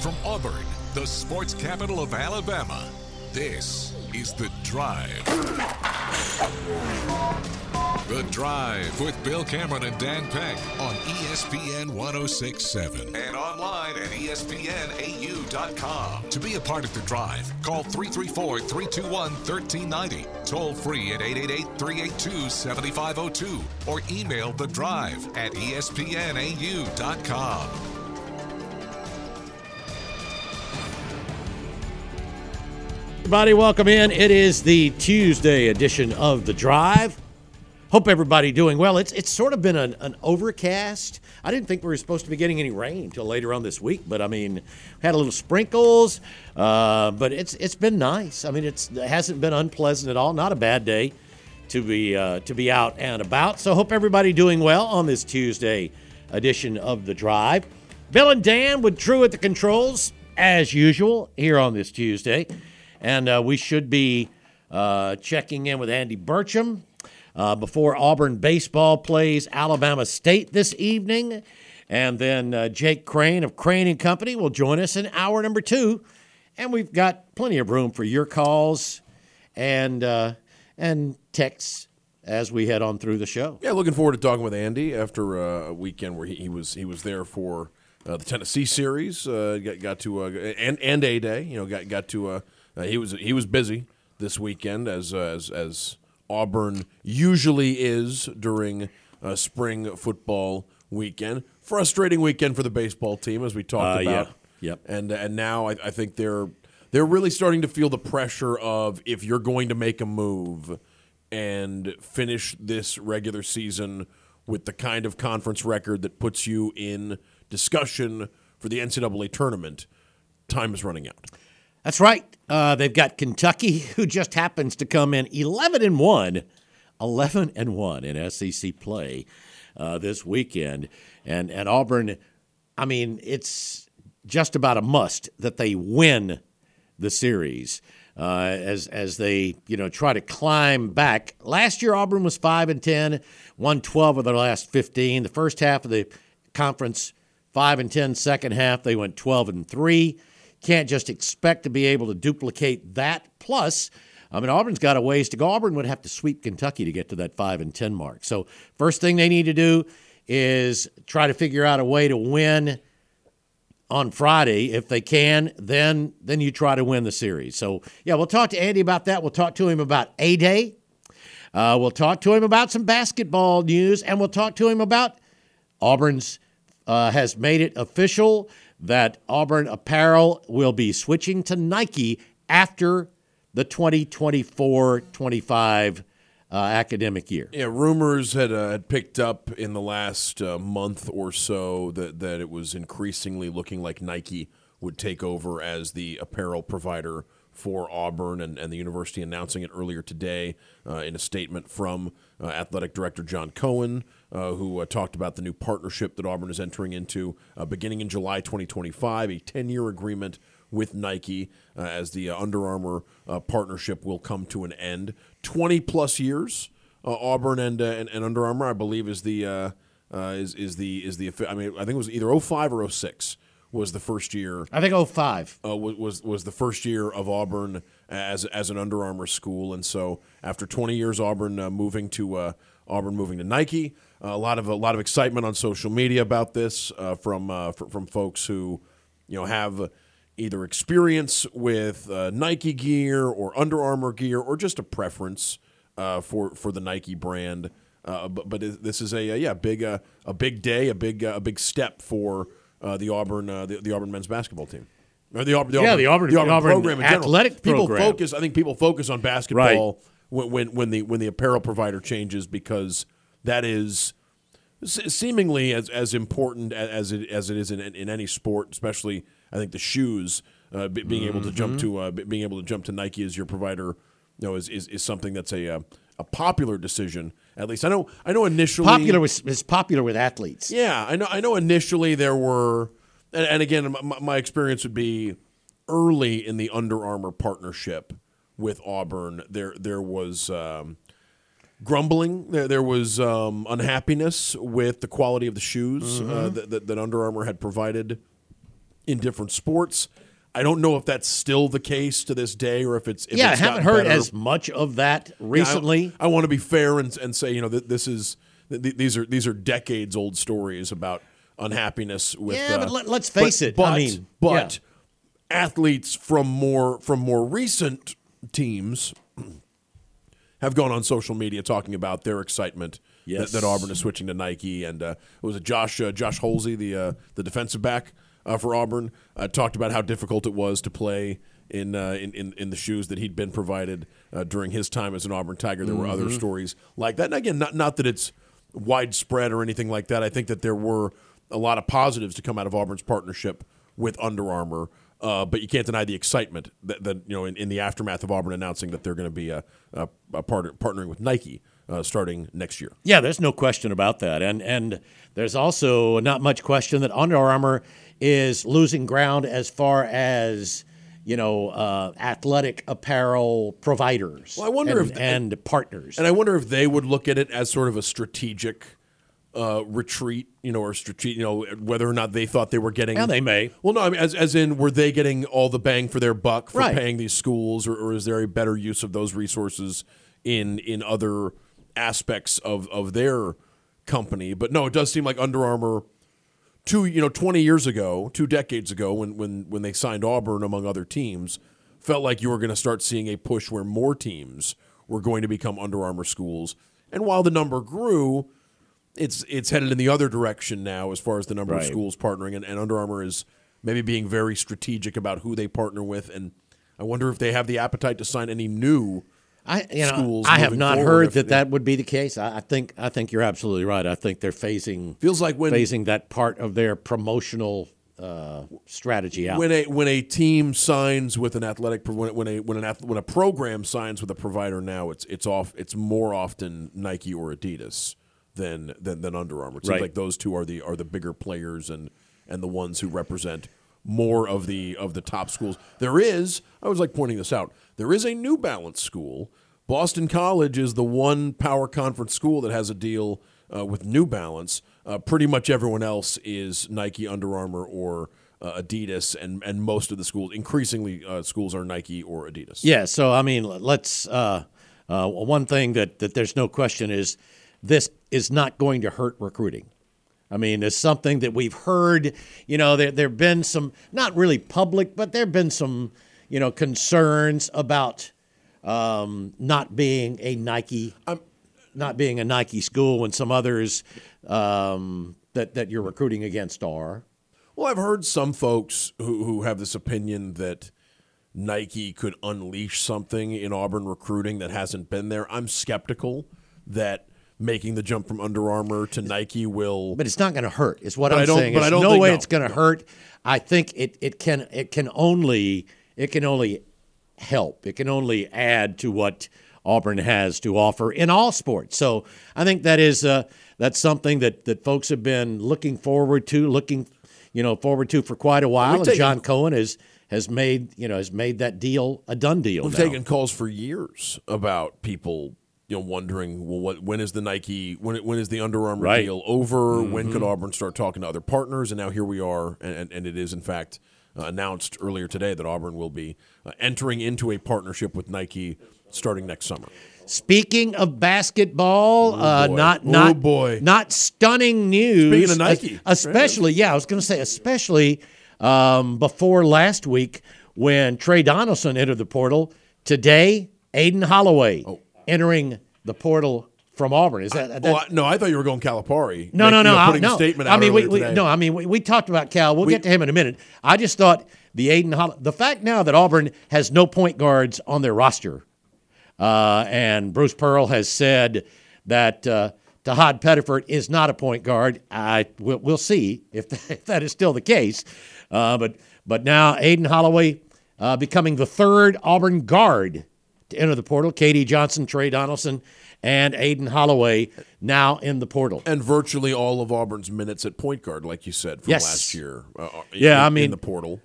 From Auburn, the sports capital of Alabama, this is The Drive. The Drive with Bill Cameron and Dan Peck on ESPN 106.7 and online at ESPNAU.com. To be a part of The Drive, call 334-321-1390, toll free at 888-382-7502, or email The Drive at ESPNAU.com. Everybody, welcome in. It is the Tuesday edition of The Drive. Hope everybody doing well. It's sort of been an overcast. I didn't think we were supposed to be getting any rain until later on this week, but I mean, we had a little sprinkles, but it's been nice. I mean, it hasn't been unpleasant at all. Not a bad day to be out and about. So hope everybody doing well on this Tuesday edition of The Drive. Bill and Dan with Drew at the controls as usual here on this Tuesday. And we should be checking in with Andy Burcham before Auburn baseball plays Alabama State this evening. And then Jake Crane of Crane & Company will join us in hour number 2. And we've got plenty of room for your calls and texts as we head on through the show. Yeah, looking forward to talking with Andy after a weekend where he was there for the Tennessee series. Got to and A-Day. You know, got to. He was busy this weekend as Auburn usually is during spring football weekend. Frustrating weekend for the baseball team, as we talked about. Yep. And now I think they're really starting to feel the pressure of, if you're going to make a move and finish this regular season with the kind of conference record that puts you in discussion for the NCAA tournament, time is running out. That's right. They've got Kentucky, who just happens to come in 11-1 in SEC play this weekend, and Auburn. I mean, it's just about a must that they win the series as they try to climb back. Last year, Auburn was 5-10, won 12 of their last 15. The first half of the conference 5-10. Second half, they went 12-3. Can't just expect to be able to duplicate that. Plus, I mean, Auburn's got a ways to go. Auburn would have to sweep Kentucky to get to that 5-10 mark. So first thing they need to do is try to figure out a way to win on Friday. If they can, then you try to win the series. So, yeah, we'll talk to Andy about that. We'll talk to him about A-Day. We'll talk to him about some basketball news, and we'll talk to him about Auburn's has made it official that Auburn apparel will be switching to Nike after the 2024-25 academic year. Yeah, rumors had picked up in the last month or so that it was increasingly looking like Nike would take over as the apparel provider for Auburn, and the university announcing it earlier today in a statement from athletic director John Cohen, who talked about the new partnership that Auburn is entering into beginning in July 2025, a 10-year agreement with Nike as the Under Armour partnership will come to an end. 20-plus years, Auburn and Under Armour, I believe, is the I mean, I think it was either 05 or 06. Was the first year? I think 05 was the first year of Auburn as an Under Armour school, and so after 20 years, Auburn moving to Nike. A lot of excitement on social media about this from folks who have either experience with Nike gear or Under Armour gear or just a preference for the Nike brand. But this is a big day, a big step for. The Auburn men's basketball team, or the Auburn program in general. Athletic program. I think people focus on basketball when the apparel provider changes, because that is seemingly as important as it is in any sport, especially I think the shoes. Being able to jump to Nike as your provider, is something that's a popular decision. At least I know initially is popular with athletes. Yeah, I know initially there were, and again, my experience would be early in the Under Armour partnership with Auburn. There was grumbling. There was unhappiness with the quality of the shoes that Under Armour had provided in different sports. I don't know if that's still the case to this day, or if it's I haven't gotten heard better. as much of that recently. I want to be fair and say, these are decades old stories about unhappiness with. But let's face it. But athletes from more recent teams have gone on social media talking about their excitement that Auburn is switching to Nike, and was it Josh Holsey, the defensive back for Auburn, talked about how difficult it was to play in the shoes that he'd been provided during his time as an Auburn Tiger. There were other stories like that, and again, not that it's widespread or anything like that. I think that there were a lot of positives to come out of Auburn's partnership with Under Armour. But you can't deny the excitement that in the aftermath of Auburn announcing that they're going to be partnering with Nike starting next year. Yeah, there's no question about that, and there's also not much question that Under Armour is losing ground as far as athletic apparel providers. Well, I wonder and partners, and I wonder if they would look at it as sort of a strategic retreat, or strategic, whether or not they thought they were getting. Yeah, they may. Well, no, I mean, as in, were they getting all the bang for their buck for Right. paying these schools, or is there a better use of those resources in other aspects of their company? But no, it does seem like Under Armour, 20 years ago, 2 decades ago, when they signed Auburn among other teams, felt like you were going to start seeing a push where more teams were going to become Under Armour schools. And while the number grew, it's headed in the other direction now as far as the number of schools partnering, and Under Armour is maybe being very strategic about who they partner with, and I wonder if they have the appetite to sign any new schools. I have not forward heard that would be the case. I think you're absolutely right. I think they're phasing that part of their promotional strategy out. When a team signs with an athletic when a program signs with a provider now, it's more often Nike or Adidas than Under Armour. It seems like those two are the bigger players and the ones who represent more of the top schools. I was pointing this out. There is a New Balance school. Boston College is the one power conference school that has a deal with New Balance. Pretty much everyone else is Nike, Under Armour, or Adidas, and most of the schools, increasingly schools, are Nike or Adidas. Yeah. So I mean, let's one thing that there's no question is this is not going to hurt recruiting. I mean, it's something that we've heard. There have been some, not really public, but there have been some, concerns about not being a Nike school when some others that you're recruiting against are. Well, I've heard some folks who have this opinion that Nike could unleash something in Auburn recruiting that hasn't been there. I'm skeptical that making the jump from Under Armour to Nike will. But it's not going to hurt, is what I'm saying. There's no way it's going to hurt. I think it can only help. It can only add to what Auburn has to offer in all sports. So I think that's something that folks have been looking forward to for quite a while. And John Cohen has made that deal a done deal. We've taken calls for years about people wondering, well, when is the Nike, when is the Under Armour deal over? Mm-hmm. When could Auburn start talking to other partners? And now here we are, and it is in fact announced earlier today that Auburn will be entering into a partnership with Nike starting next summer. Speaking of basketball, not stunning news. Speaking of Nike, especially, I was going to say, especially before last week when Trey Donaldson entered the portal. Today, Aiden Holloway entering the portal from Auburn. Is that? No, I thought you were going Calipari. No. Putting a statement out we talked about Cal. We'll get to him in a minute. I just thought the fact now that Auburn has no point guards on their roster, and Bruce Pearl has said that Tahad Pettiford is not a point guard. We'll see if that is still the case. But now Aiden Holloway becoming the third Auburn guard to enter the portal. K.D. Johnson, Trey Donaldson, and Aiden Holloway now in the portal. And virtually all of Auburn's minutes at point guard, like you said, from last year. In the portal.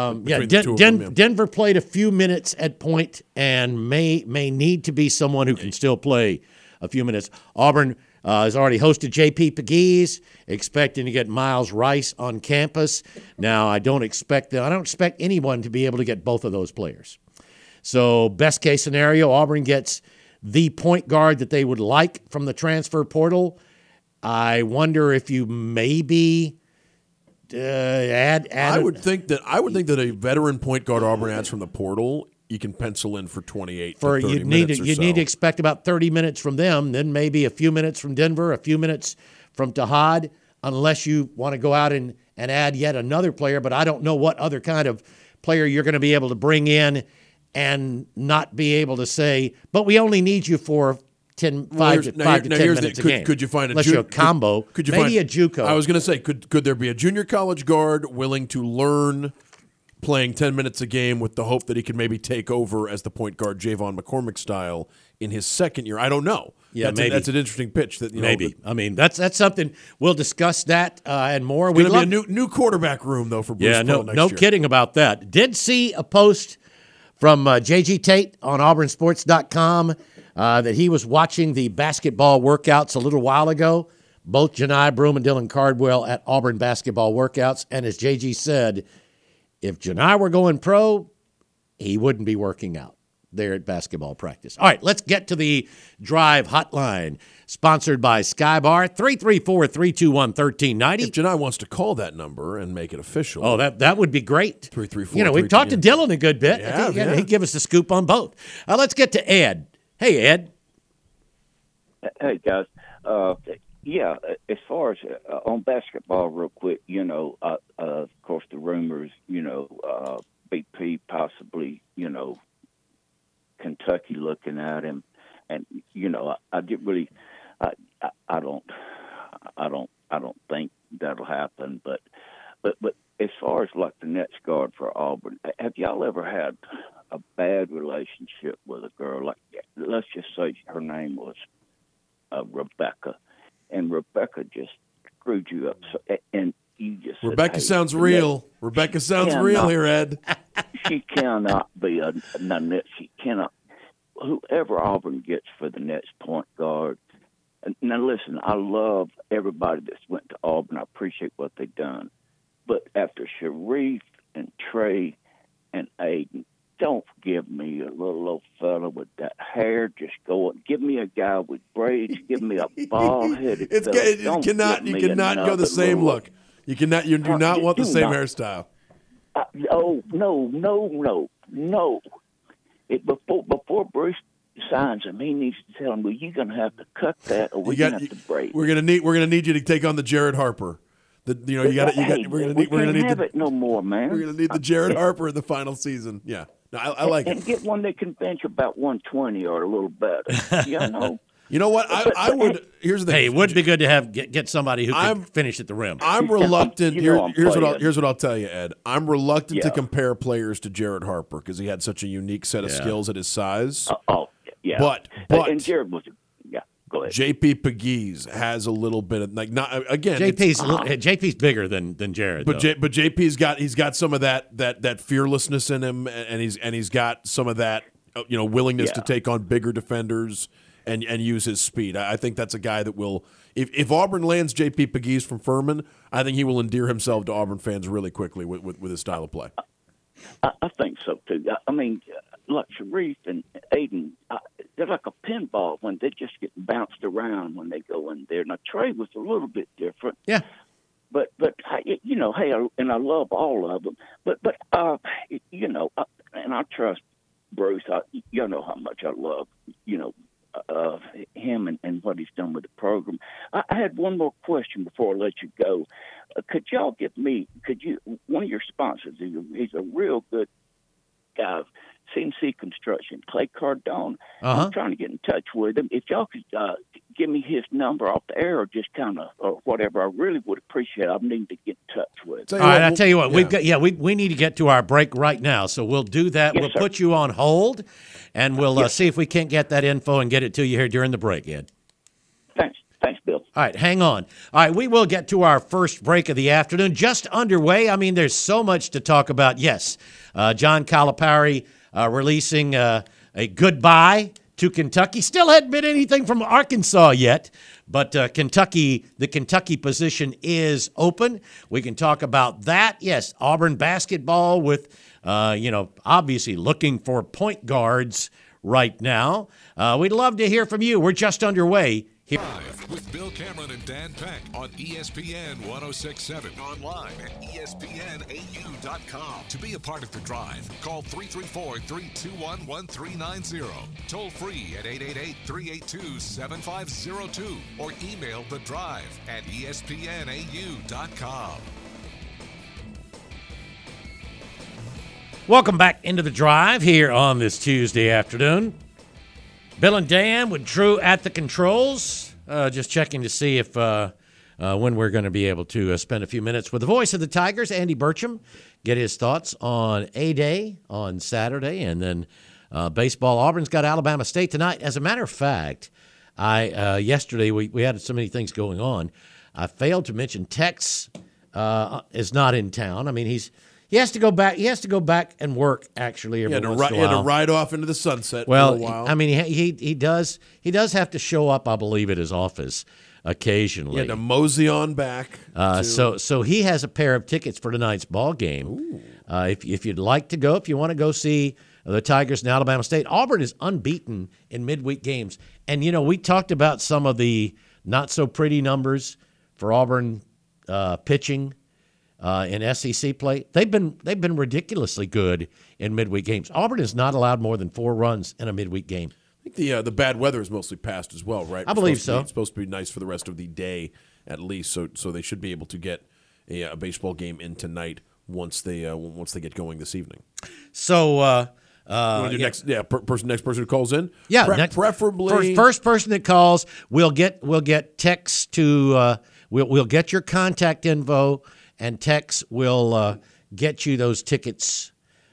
Denver played a few minutes at point and may need to be someone who can still play a few minutes. Auburn has already hosted J.P. Pegues, expecting to get Miles Rice on campus. Now, I don't expect anyone to be able to get both of those players. So, best case scenario, Auburn gets the point guard that they would like from the transfer portal. I wonder if you maybe add. I would think that a veteran point guard Auburn adds from the portal, you can pencil in for 28 to 30 minutes or so. You need to expect about 30 minutes from them, then maybe a few minutes from Denver, a few minutes from Tahad, unless you want to go out and add yet another player. But I don't know what other kind of player you're going to be able to bring in and not be able to say, but we only need you for 5 to 10 minutes a game. Could you find unless you're a combo? Maybe a JUCO. I was going to say, could there be a junior college guard willing to learn playing 10 minutes a game with the hope that he could maybe take over as the point guard Javon McCormick style in his second year? I don't know. Yeah, that's an interesting pitch. Maybe. I mean, that's something. We'll discuss that and more. It's going to be a new quarterback room, though, for Bruce Pearl next year. No kidding about that. Did see a post from J.G. Tate on auburnsports.com that he was watching the basketball workouts a little while ago, both Janai Broome and Dylan Cardwell at Auburn basketball workouts. And as J.G. said, if Janai were going pro, he wouldn't be working out there at basketball practice. All right, let's get to the Drive Hotline, sponsored by Skybar, 334-321-1390. If Janai wants to call that number and make it official. Oh, that would be great. 334. We've talked to Dylan a good bit. Yeah, He'd give us the scoop on both. Let's get to Ed. Hey, Ed. Hey, guys. As far as on basketball, real quick, of course, the rumors, BP possibly, Kentucky looking at him, and I get really, I don't think that'll happen, but as far as like the next guard for Auburn, have y'all ever had a bad relationship with a girl? Like, let's just say her name was Rebecca, and Rebecca just screwed you up, and you just said, Rebecca sounds real. Rebecca sounds real here, Ed. She cannot be a net. She cannot. Whoever Auburn gets for the next point guard. Now, listen, I love everybody that's went to Auburn. I appreciate what they've done. But after Sharif and Trey and Aiden, don't give me a little old fella with that hair just going. Give me a guy with braids. Give me a bald-headed fella. You cannot go the same look. You cannot. You do not want the same hairstyle. No. Before Bruce signs him, he needs to tell him, well, you're going to have to cut that, or we're going to have to braid. We're going to need you to take on the Jared Harper. We're going to need it no more, man. We're going to need the Jared Harper in the final season. Yeah, no, I like it. And get one that can bench about 120 or a little better. You know what? I would. Here's the thing. Hey, it would be good to get somebody who can finish at the rim. I'm reluctant. Here's what I'll tell you, Ed. I'm reluctant to compare players to Jared Harper because he had such a unique set of skills at his size. Yeah. But and Jared was. Go ahead. J.P. Pegues has a little bit of not again. JP's bigger than Jared. But JP's got some of that fearlessness in him, and he's got some of that willingness to take on bigger defenders and use his speed. I think that's a guy that will, if Auburn lands J.P. Pegues from Furman, I think he will endear himself to Auburn fans really quickly with his style of play. I think so too. I mean, like Sharif and Aiden, they're like a pinball when they just get bounced around when they go in there. Now Trey was a little bit different. Yeah. But and I love all of them. But and I trust Bruce. You know how much I love him and what he's done with the program. I had one more question before I let you go. Could y'all one of your sponsors, he's a real good guy, CNC Construction, Clay Cardone. I'm trying to get in touch with him. If y'all could give me his number off the air or just kind of or whatever, I really would appreciate it. I need to get in touch with him. All right, I'll tell you what, we need to get to our break right now, so we'll do that. Yes, we'll sir. put you on hold, and we'll see if we can't get that info and get it to you here during the break, Ed. Thanks, Bill. All right, hang on. All right, we will get to our first break of the afternoon. Just underway. I mean, there's so much to talk about. Yes, John Calipari releasing a goodbye to Kentucky. Still hadn't been anything from Arkansas yet, But Kentucky, the Kentucky position is open. We can talk about that. Yes, Auburn basketball with, obviously looking for point guards right now. We'd love to hear from you. We're just underway. Live with Bill Cameron and Dan Peck on ESPN 106.7. Online at ESPNAU.com. To be a part of the drive, call 334-321-1390. Toll free at 888-382-7502. Or email the drive at ESPNAU.com. Welcome back into the drive here on this Tuesday afternoon. Bill and Dan with Drew at the controls. Just checking to see if when we're going to be able to spend a few minutes with the voice of the Tigers, Andy Burcham, get his thoughts on A-Day on Saturday, and then baseball. Auburn's got Alabama State tonight. As a matter of fact, yesterday we had so many things going on. I failed to mention Tex is not in town. I mean, He has to go back. He has to go back and work actually every once in a while. He had to ride off into the sunset for a while. I mean, he does have to show up, I believe, at his office occasionally. He had to mosey on back. So he has a pair of tickets for tonight's ball game. If you'd like to go, if you want to go see the Tigers and Alabama State, Auburn is unbeaten in midweek games. And we talked about some of the not so pretty numbers for Auburn pitching. In SEC play, they've been ridiculously good in midweek games. Auburn has not allowed more than 4 runs in a midweek game. I think the bad weather is mostly passed as well, right? I believe so. It's supposed to be nice for the rest of the day at least, so they should be able to get a baseball game in tonight once they get going this evening. So. Next person who calls in. Yeah, preferably first person that calls. We'll get text to. We'll get your contact info. And Tex will get you those tickets,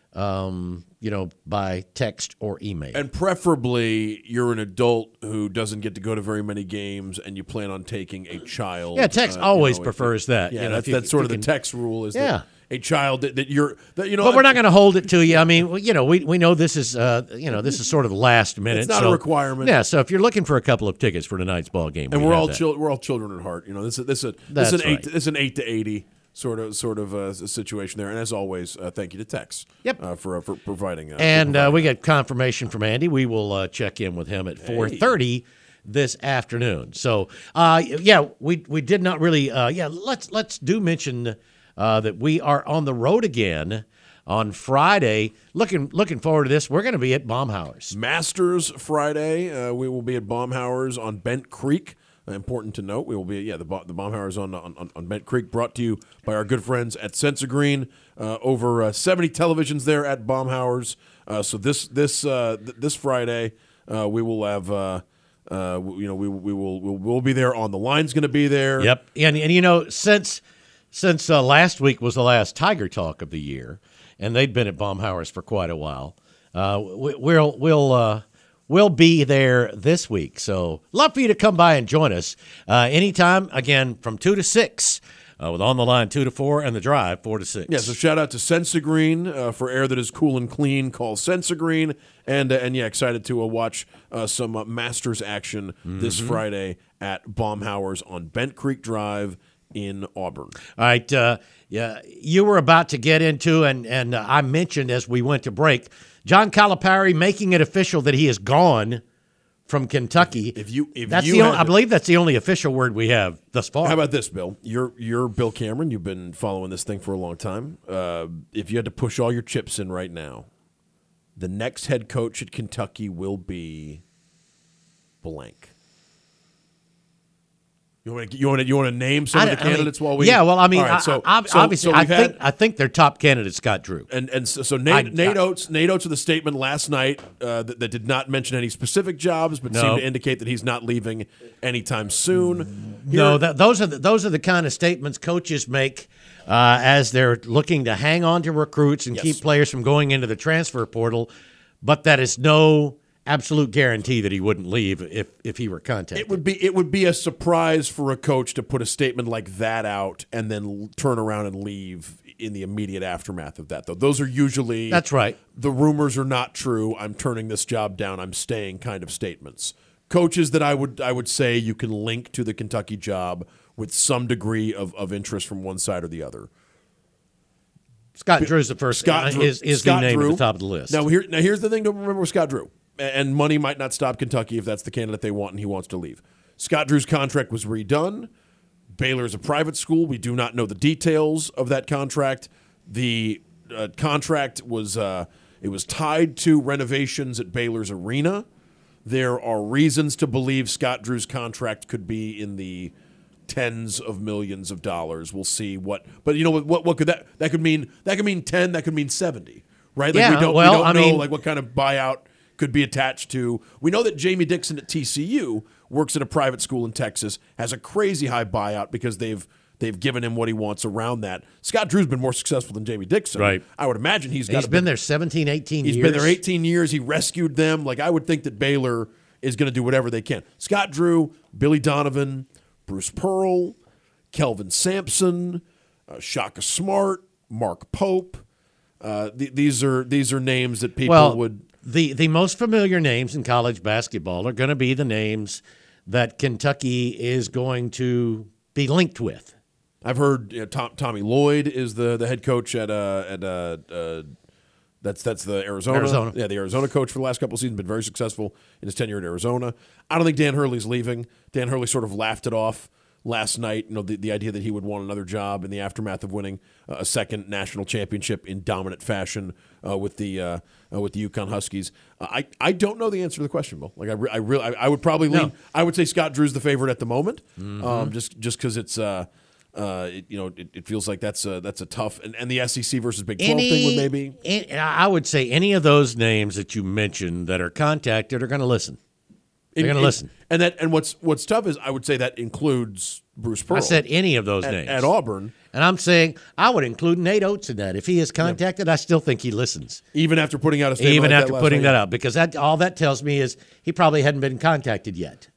by text or email. And preferably, you're an adult who doesn't get to go to very many games, and you plan on taking a child. Yeah, Tex always prefers that. Yeah, that's sort of the Tex rule. Is that a child that you're. But we're not going to hold it to you. I mean, we know this is this is sort of last minute. It's not a requirement. Yeah, so if you're looking for a couple of tickets for tonight's ball game, and we're all children at heart. This is an 8 to 80. Sort of a situation there, and as always, thank you to Tex. Yep. For providing. We get confirmation from Andy. We will check in with him at 4:30 this afternoon. So we did not really. Let's do mention that we are on the road again on Friday. Looking forward to this. We're going to be at Baumhauer's Masters Friday. We will be at Baumhauer's on Bent Creek. Important to note, we will be the Baumhauer's on Bent Creek, brought to you by our good friends at Sensagreen. Over 70 televisions there at Baumhauer's. So this Friday, we will have we'll be there. On the line's going to be there. Yep, and since last week was the last Tiger Talk of the year, and they'd been at Baumhauer's for quite a while. We'll be there this week, so love for you to come by and join us anytime, again, from 2 to 6, with On the Line 2 to 4, and The Drive 4 to 6. Yeah, so shout out to Sensagreen for air that is cool and clean. Call Sensagreen, and excited to watch some Masters action this Friday at Baumhauer's on Bent Creek Drive in Auburn. All right, you were about to get into, and I mentioned as we went to break, John Calipari making it official that he is gone from Kentucky. I believe that's the only official word we have thus far. How about this, Bill? You're Bill Cameron. You've been following this thing for a long time. If you had to push all your chips in right now, the next head coach at Kentucky will be blank. You want to name some of the candidates while we? Yeah, well, I mean, right, obviously, I think their top candidate Scott Drew. And so Nate Oates with a statement last night that did not mention any specific jobs, but seemed to indicate that he's not leaving anytime soon. Those are the kind of statements coaches make as they're looking to hang on to recruits and keep players from going into the transfer portal, but that is no absolute guarantee that he wouldn't leave if he were contacted. It would be a surprise for a coach to put a statement like that out and then turn around and leave in the immediate aftermath of that, though. Those are usually that's right. The rumors are not true. I'm turning this job down. I'm staying kind of statements. coaches that I would say you can link to the Kentucky job with some degree of interest from one side or the other. Scott Drew's the first. Scott Drew, is Scott the name Drew. at the top of the list. Now here's the thing to remember with Scott Drew, and money might not stop Kentucky if that's the candidate they want and he wants to leave. Scott Drew's contract was redone. Baylor's a private school. We do not know the details of that contract. The contract was it was tied to renovations at Baylor's arena. There are reasons to believe Scott Drew's contract could be in the tens of millions of dollars. We'll see what, but you know what could that could mean? That could mean 10. That could mean 70. Right? Like Yeah, we don't well, I know mean, like what kind of buyout could be attached to. We know that Jamie Dixon at TCU works at a private school in Texas, has a crazy high buyout because they've given him what he wants around that. Scott Drew's been more successful than Jamie Dixon. Right. I would imagine he's been there 17, 18 years. He's been there 18 years. He rescued them. Like I would think that Baylor is going to do whatever they can. Scott Drew, Billy Donovan, Bruce Pearl, Kelvin Sampson, Shaka Smart, Mark Pope. These are names that people would. The most familiar names in college basketball are going to be the names that Kentucky is going to be linked with. I've heard Tommy Lloyd is the head coach at that's the Arizona. Yeah, the Arizona coach for the last couple of seasons, been very successful in his tenure at Arizona. I don't think Dan Hurley's leaving. Dan Hurley sort of laughed it off last night, the idea that he would want another job in the aftermath of winning a second national championship in dominant fashion with the UConn Huskies. I don't know the answer to the question, Bill. Like I would probably lean. I would say Scott Drew's the favorite at the moment, just because it's it feels like that's a tough and the SEC versus Big 12 thing would maybe. I would say any of those names that you mentioned that are contacted are going to listen. They're going to listen. And what's tough is I would say that includes Bruce Pearl. I said any of those names. At Auburn. And I'm saying I would include Nate Oates in that. If he is contacted, I still think he listens. Even after putting out a statement Even like after putting that out. Because all that tells me is he probably hadn't been contacted yet.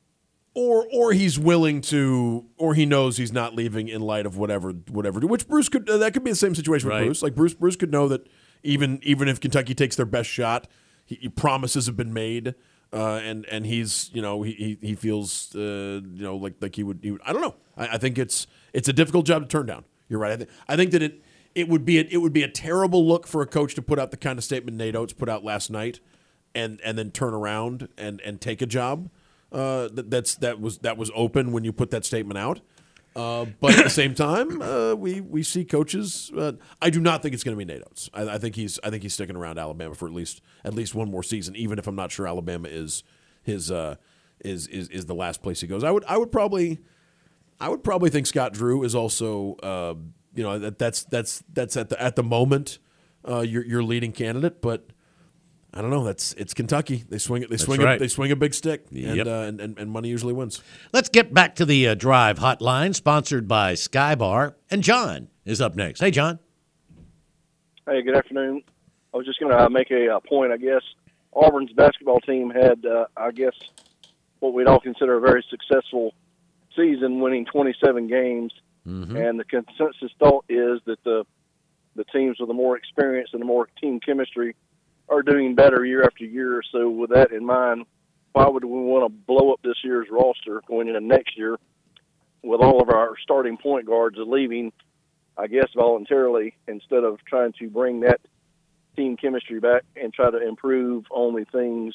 Or he's willing to, or he knows he's not leaving in light of whatever. Which Bruce could. That could be the same situation with Bruce. Like Bruce could know that even if Kentucky takes their best shot, promises have been made. And he's he feels like he would I don't know. I think it's a difficult job to turn down. You're right. I think that it would be a terrible look for a coach to put out the kind of statement Nate Oates put out last night, and then turn around and take a job that was open when you put that statement out. But at the same time, we see coaches. I do not think it's going to be Nate Oates. I think he's sticking around Alabama for at least one more season, even if I'm not sure Alabama is the last place he goes. I would probably think Scott Drew is also that's at the moment your leading candidate, but. I don't know. It's Kentucky. They swing it. They swing a big stick, and money usually wins. Let's get back to the Drive Hotline, sponsored by Skybar, and John is up next. Hey, John. Hey, good afternoon. I was just going to make a point. I guess Auburn's basketball team had, what we'd all consider a very successful season, winning 27 games, and the consensus thought is that the teams with the more experience and the more team chemistry are doing better year after year. So with that in mind, why would we want to blow up this year's roster going into next year with all of our starting point guards leaving, I guess, voluntarily, instead of trying to bring that team chemistry back and try to improve on the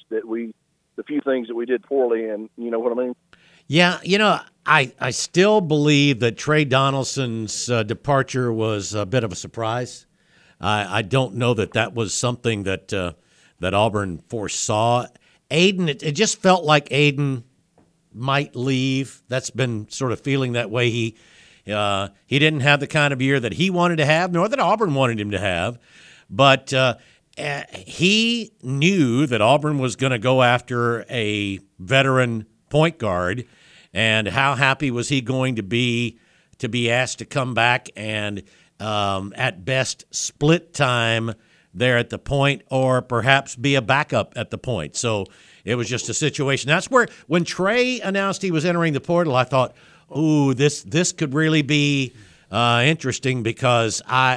few things that we did poorly, and you know what I mean? Yeah, I still believe that Trey Donaldson's departure was a bit of a surprise. I don't know that was something that Auburn foresaw. Aiden, it just felt like Aiden might leave. That's been sort of feeling that way. He didn't have the kind of year that he wanted to have, nor that Auburn wanted him to have. But he knew that Auburn was going to go after a veteran point guard, and how happy was he going to be asked to come back and at best split time there at the point, or perhaps be a backup at the point. So it was just a situation. That's where when Trey announced he was entering the portal, I thought, ooh, this could really be interesting, because I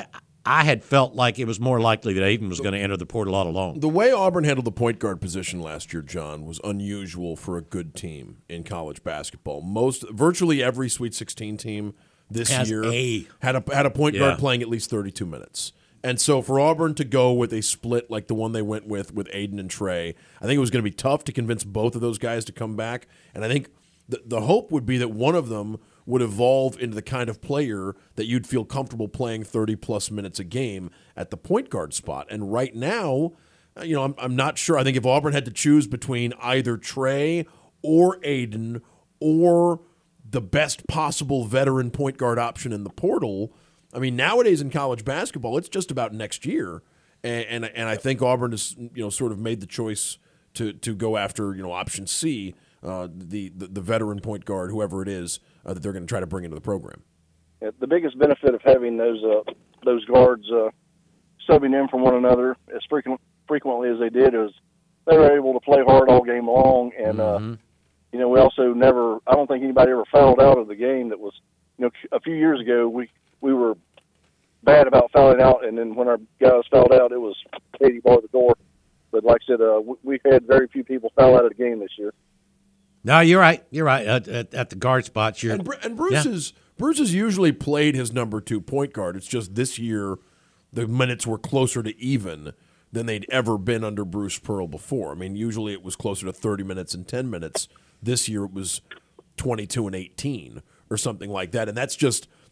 I had felt like it was more likely that Aiden was going to enter the portal all along. The way Auburn handled the point guard position last year, John, was unusual for a good team in college basketball. Virtually every Sweet 16 team this year had a point guard playing at least 32 minutes. And so for Auburn to go with a split like the one they went with Aiden and Trey, I think it was going to be tough to convince both of those guys to come back. And I think the hope would be that one of them would evolve into the kind of player that you'd feel comfortable playing 30-plus minutes a game at the point guard spot. And right now, I'm not sure. I think if Auburn had to choose between either Trey or Aiden or the best possible veteran point guard option in the portal, I mean, nowadays in college basketball, it's just about next year, and I think Auburn has sort of made the choice to go after option C, the veteran point guard, whoever it is that they're going to try to bring into the program. Yeah, the biggest benefit of having those guards subbing in from one another as frequently as they did is they were able to play hard all game long, and we also never. I don't think anybody ever fouled out of the game. That was a few years ago we were bad about fouling out, and then when our guys fouled out, it was Katie bar the door. But like I said, we've had very few people foul out of the game this year. No, you're right. You're right. At the guard spot, and Bruce has usually played his number 2 point guard. It's just this year the minutes were closer to even than they'd ever been under Bruce Pearl before. I mean, usually it was closer to 30 minutes and 10 minutes. This year it was 22 and 18 or something like that, and that's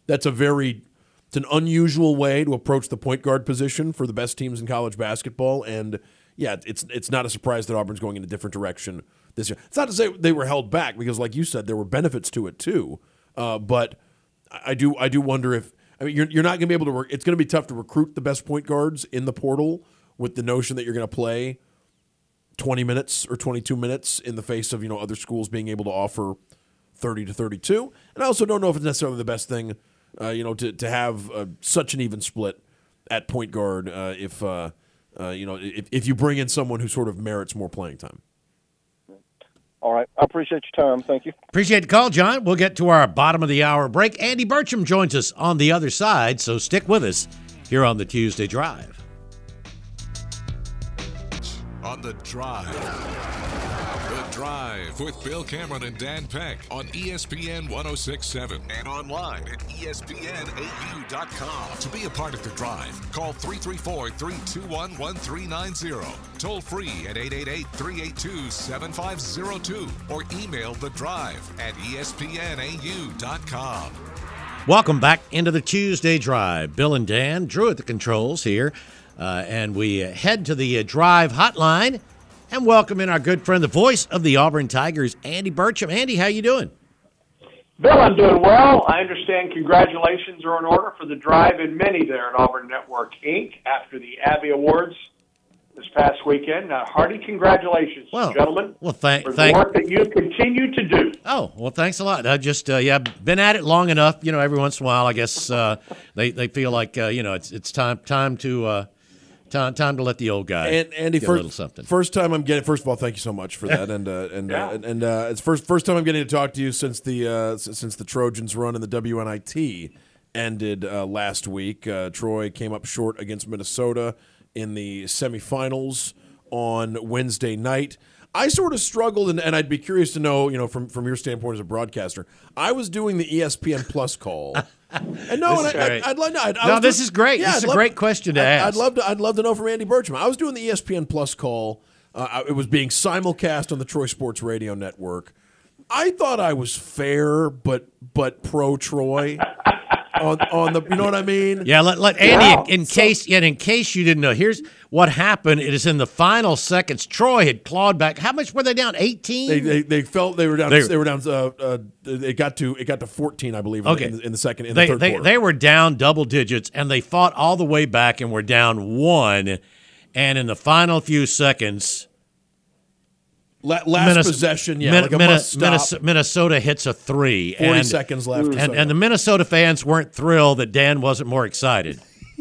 an unusual way to approach the point guard position for the best teams in college basketball. And yeah, it's not a surprise that Auburn's going in a different direction this year. It's not to say they were held back, because like you said, there were benefits to it too. But I do wonder if you're not going to be able to work. It's going to be tough to recruit the best point guards in the portal with the notion that you're going to play 20 minutes or 22 minutes in the face of other schools being able to offer 30 to 32. And I also don't know if it's necessarily the best thing to have such an even split at point guard if you bring in someone who sort of merits more playing time. All right. I appreciate your time. Thank you. Appreciate the call, John. We'll get to our bottom of the hour break. Andy Burcham joins us on the other side, so stick with us here on the Tuesday Drive. On the Drive. The Drive with Bill Cameron and Dan Peck on ESPN 106.7 and online at ESPNAU.com. To be a part of The Drive, call 334-321-1390. Toll free at 888-382-7502 or email The Drive at ESPNAU.com. Welcome back into the Tuesday Drive. Bill and Dan, Drew at the controls here, and we head to the Drive hotline and welcome in our good friend, the voice of the Auburn Tigers, Andy Burcham. Andy, how you doing? Bill, I'm doing well. I understand congratulations are in order for the Drive and many there at Auburn Network, Inc. after the Abby Awards this past weekend. Hearty congratulations, gentlemen, for the work that you continue to do. Oh, well, thanks a lot. I just, been at it long enough. Every once in a while, I guess they feel like, it's time to let the old guy Andy, get a little something. First of all, thank you so much for that, and it's first time I'm getting to talk to you since the Trojans run in the WNIT ended last week. Troy came up short against Minnesota in the semifinals on Wednesday night. I sort of struggled, and I'd be curious to know, from your standpoint as a broadcaster. I was doing the ESPN Plus call. And this is great. Yeah, this is a great question to ask. I'd love to know from Andy Burcham. I was doing the ESPN Plus call. It was being simulcast on the Troy Sports Radio Network. I thought I was fair, but pro Troy. On the, you know what I mean? Yeah, let Andy, in case you didn't know, here's what happened. It is in the final seconds. Troy had clawed back. How much were they down? 18? They felt they were down. They were down. It got to 14, I believe. Okay. in the third quarter. They were down double digits, and they fought all the way back and were down 1. And in the final few seconds, possession, like a must-stop. Minnesota hits a 3. 40 seconds left. And the Minnesota fans weren't thrilled that Dan wasn't more excited.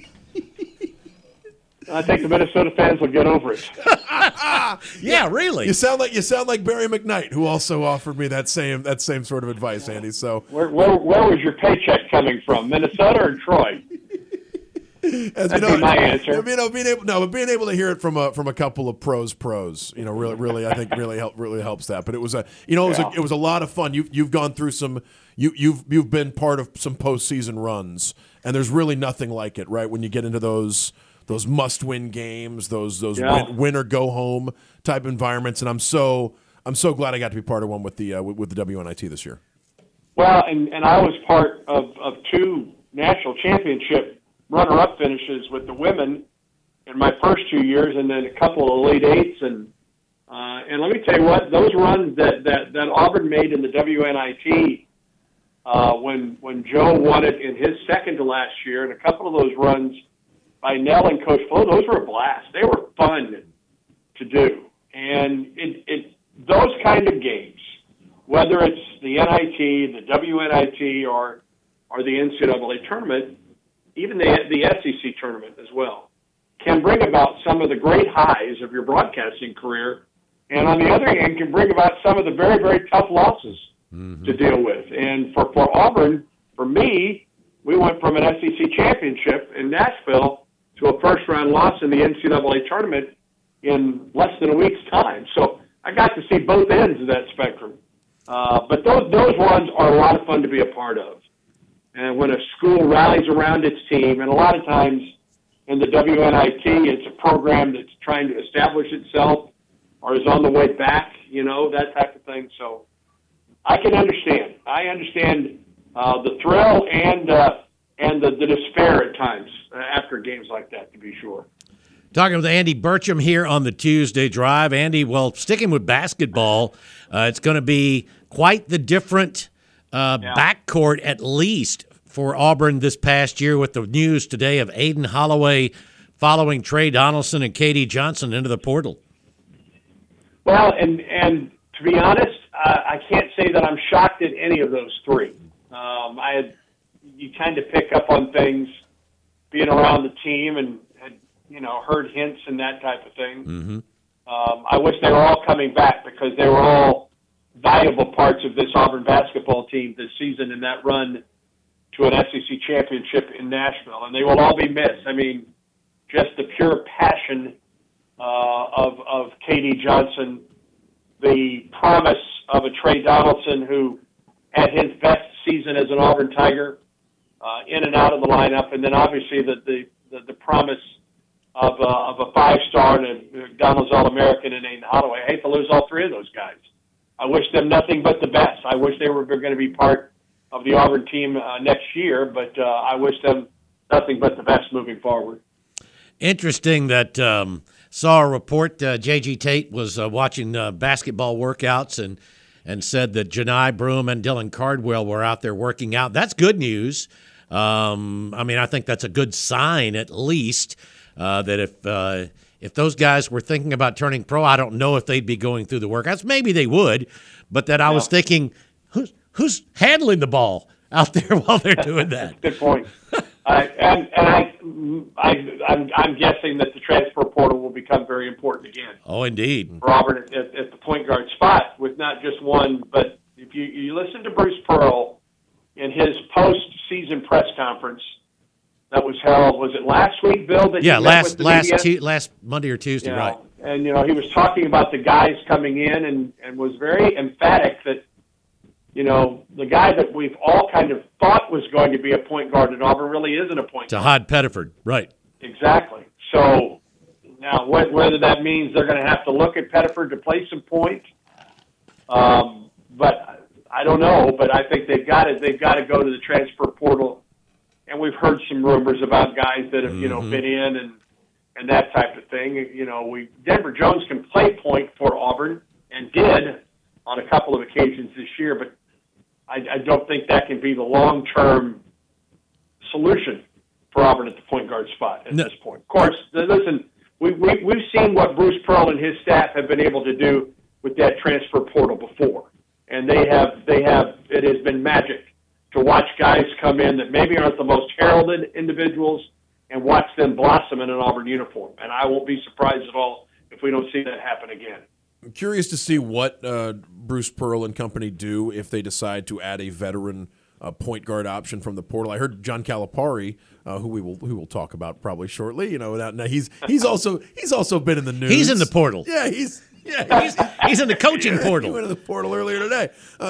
I think the Minnesota fans will get over it. Yeah, really. You sound like Barry McKnight, who also offered me that same sort of advice, Andy. So where was your paycheck coming from, Minnesota or Troy? That'd be my answer. Being able to hear it from a couple of pros, really, I think really helps that. But it was it was a lot of fun. You've gone through some, you've been part of some postseason runs, and there's really nothing like it, right? When you get into those must-win games, those win or go home type environments, and I'm so glad I got to be part of one with the WNIT this year. Well, and I was part of 2 national championship runner-up finishes with the women in my first 2 years, and then a couple of Elite Eights. And let me tell you what, those runs that Auburn made in the WNIT when Joe won it in his second to last year, and a couple of those runs by Nell and Coach Flo, those were a blast. They were fun to do. And those kind of games, whether it's the NIT, the WNIT, or the NCAA tournament, even the SEC tournament as well, can bring about some of the great highs of your broadcasting career, and on the other hand, can bring about some of the very, very tough losses to deal with. And for Auburn, for me, we went from an SEC championship in Nashville to a first-round loss in the NCAA tournament in less than a week's time. So I got to see both ends of that spectrum. But those ones are a lot of fun to be a part of. And when a school rallies around its team, and a lot of times in the WNIT, it's a program that's trying to establish itself or is on the way back, that type of thing. So I can understand. I understand the thrill and the despair at times after games like that, to be sure. Talking with Andy Burcham here on the Tuesday Drive. Andy, well, sticking with basketball, it's going to be quite the different backcourt, at least, for Auburn this past year, with the news today of Aiden Holloway following Trey Donaldson and K.D. Johnson into the portal. Well, and to be honest, I can't say that I'm shocked at any of those three. You kind of pick up on things being around the team and had heard hints and that type of thing. Mm-hmm. I wish they were all coming back, because they were all valuable parts of this Auburn basketball team this season in that run to an SEC championship in Nashville, and they will all be missed. I mean, just the pure passion of K.D. Johnson, the promise of a Trey Donaldson who had his best season as an Auburn Tiger, in and out of the lineup, and then obviously the promise of a 5-star and a McDonald's All-American and Aiden Holloway. I hate to lose all three of those guys. I wish them nothing but the best. I wish they were going to be part of the Auburn team next year, but I wish them nothing but the best moving forward. Interesting that saw a report, J.G. Tate was watching basketball workouts and said that Janai Broome and Dylan Cardwell were out there working out. That's good news. I think that's a good sign, at least, that if those guys were thinking about turning pro, I don't know if they'd be going through the workouts. Maybe they would, but that I was thinking, who's handling the ball out there while they're doing that? Good point. I'm guessing that the transfer portal will become very important again. Oh, indeed. For Auburn at the point guard spot, with not just one, but if you listen to Bruce Pearl in his post-season press conference that was held, was it last week, Bill? Last Monday or Tuesday, right? And he was talking about the guys coming in and was very emphatic that the guy that we've all kind of thought was going to be a point guard at Auburn really isn't a point guard. Jahad Pettiford, right. Exactly. So now whether that means they're going to have to look at Pettiford to play some point, but I don't know. But I think they've got to go to the transfer portal, and we've heard some rumors about guys that have been in and that type of thing. Denver Jones can play point for Auburn and did on a couple of occasions this year, but I don't think that can be the long-term solution for Auburn at the point guard spot at this point. Of course, listen, we've seen what Bruce Pearl and his staff have been able to do with that transfer portal before, and they have. It has been magic to watch guys come in that maybe aren't the most heralded individuals and watch them blossom in an Auburn uniform. And I won't be surprised at all if we don't see that happen again. I'm curious to see what Bruce Pearl and company do if they decide to add a veteran point guard option from the portal. I heard John Calipari, who we will talk about probably shortly. Now he's also been in the news. He's in the portal. Yeah, he's in the coaching portal. He went to the portal earlier today.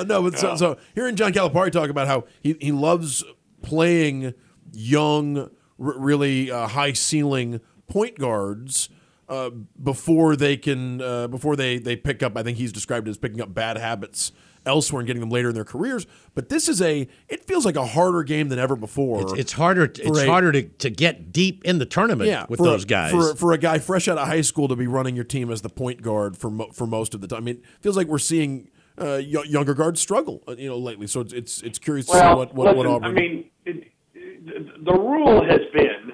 So hearing John Calipari talk about how he loves playing young, really high ceiling point guards before they pick up. I think he's described it as picking up bad habits elsewhere and getting them later in their careers. But this is it feels like a harder game than ever before. It's harder to get deep in the tournament with those guys. For a guy fresh out of high school to be running your team as the point guard for most of the time. I mean, it feels like we're seeing younger guards struggle, lately. So it's curious to see what Auburn. I mean, the rule has been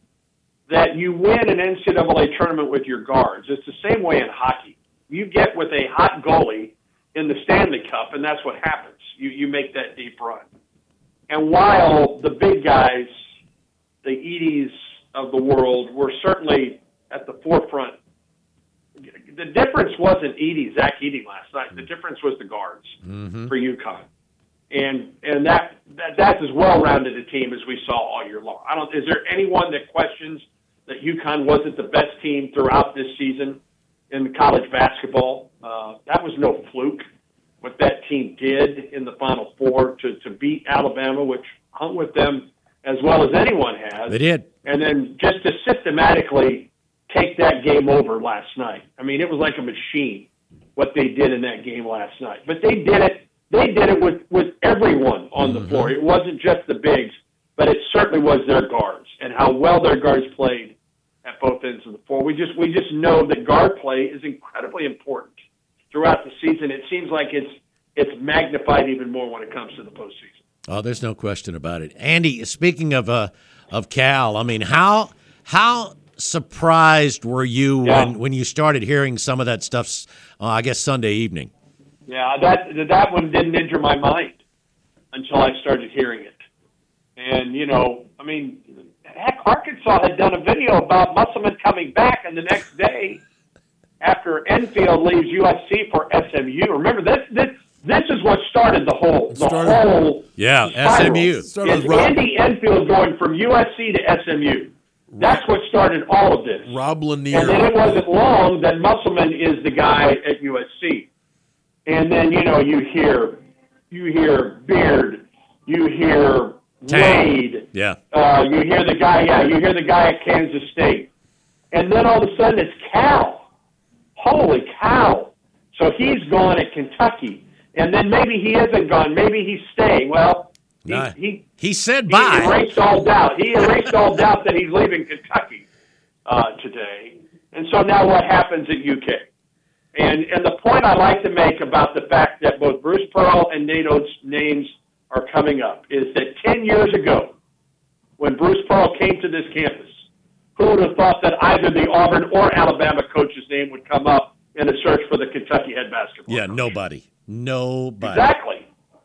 that you win an NCAA tournament with your guards. It's the same way in hockey. You get with a hot goalie in the Stanley Cup, and that's what happens. You make that deep run. And while the big guys, the Edys of the world, were certainly at the forefront, the difference wasn't Zach Edey last night. The difference was the guards for UConn. And that's as well-rounded a team as we saw all year long. Is there anyone that questions that UConn wasn't the best team throughout this season in college basketball? That was no fluke. What that team did in the Final Four to beat Alabama, which hung with them as well as anyone has. They did. And then just to systematically take that game over last night. I mean, it was like a machine what they did in that game last night. But they did it. They did it with everyone on the floor. It wasn't just the bigs, but it certainly was their guards and how well their guards played at both ends of the floor. We just know that guard play is incredibly important throughout the season. It seems like it's magnified even more when it comes to the postseason. Oh, there's no question about it. Andy, speaking of Cal, I mean, how surprised were you when you started hearing some of that stuff? I guess Sunday evening. Yeah, that one didn't enter my mind until I started hearing it. And I mean, heck, Arkansas had done a video about Musselman coming back, and the next day, after Enfield leaves USC for SMU. Remember, this is what started the whole spiral. SMU. Andy Enfield going from USC to SMU. That's what started all of this. Rob Lanier. And then it wasn't long that Musselman is the guy at USC. And then, you hear Beard, you hear Wade. Yeah. You hear the guy at Kansas State. And then all of a sudden it's Cal. Holy cow. So he's gone at Kentucky. And then maybe he isn't gone. Maybe he's staying. Well, he said bye. He erased all doubt. That he's leaving Kentucky today. And so now what happens at UK? And the point I like to make about the fact that both Bruce Pearl and Nate Oates' names are coming up is that 10 years ago, when Bruce Pearl came to this campus, who would have thought that either the Auburn or Alabama coach's name would come up in a search for the Kentucky head basketball coach? Nobody. Exactly.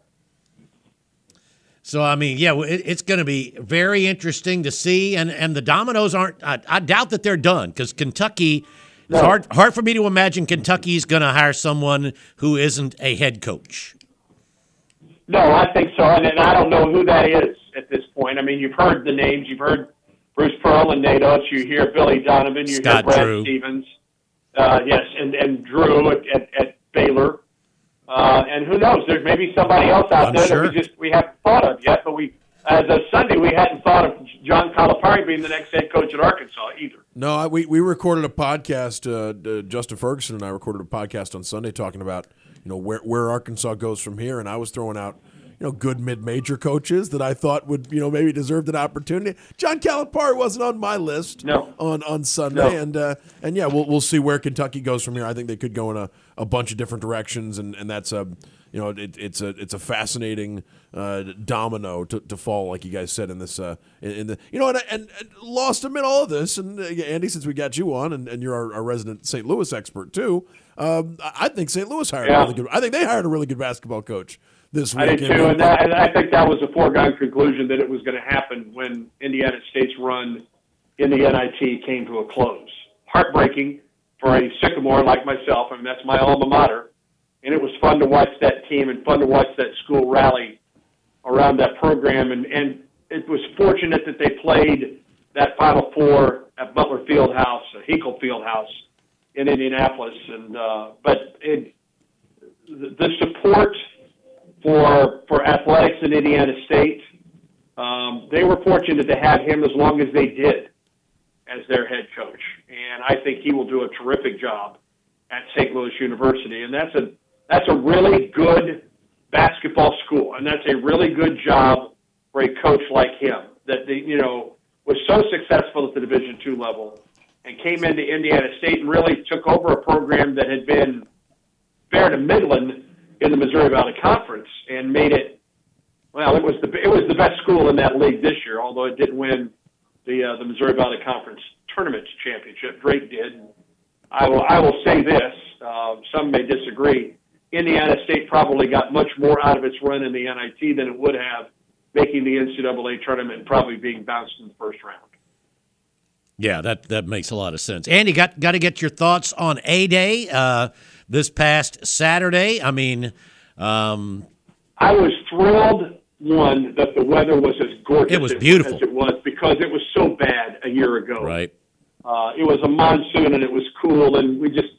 So, I mean, it's going to be very interesting to see. And the dominoes aren't – I doubt that they're done because Kentucky – it's hard for me to imagine Kentucky's going to hire someone who isn't a head coach. No, I think so. And I don't know who that is at this point. I mean, you've heard the names. You've heard Bruce Pearl and Nate Oates. You hear Billy Donovan. You hear Brad Drew. Stevens. And Drew at Baylor. And who knows? There's maybe somebody else out there that we haven't thought of yet. But as of Sunday, we hadn't thought of John Calipari being the next head coach at Arkansas either. No, we recorded a podcast. Justin Ferguson and I recorded a podcast on Sunday talking about where Arkansas goes from here, and I was throwing out good mid-major coaches that I thought would maybe deserved an opportunity. John Calipari wasn't on my list on Sunday, and we'll see where Kentucky goes from here. I think they could go in a bunch of different directions, and that's it's a fascinating domino to fall, like you guys said in this and lost amid all of this. And Andy, since we got you on, and you're our resident St. Louis expert too, I think St. Louis hired a really good. I think they hired a really good basketball coach this week. I did too, and I think that was a foregone conclusion that it was going to happen when Indiana State's run in the NIT came to a close. Heartbreaking for a Sycamore like myself. I mean, that's my alma mater. And it was fun to watch that team and fun to watch that school rally around that program, and it was fortunate that they played that Final Four at Butler Fieldhouse, Hinkle Fieldhouse in Indianapolis, and the support for athletics in Indiana State, they were fortunate to have him as long as they did as their head coach, and I think he will do a terrific job at St. Louis University, and that's a really good basketball school, and that's a really good job for a coach like him that was so successful at the Division II level and came into Indiana State and really took over a program that had been fair to Midland in the Missouri Valley Conference and made it. Well, it was the best school in that league this year, although it didn't win the Missouri Valley Conference tournament championship. Drake did. I will say this: some may disagree. Indiana State probably got much more out of its run in the NIT than it would have making the NCAA tournament and probably being bounced in the first round. Yeah, that makes a lot of sense. Andy, got to get your thoughts on A-Day this past Saturday. I mean, I was thrilled, one, that the weather was as gorgeous it was beautiful. As it was because it was so bad a year ago. Right. It was a monsoon and it was cool, and we just,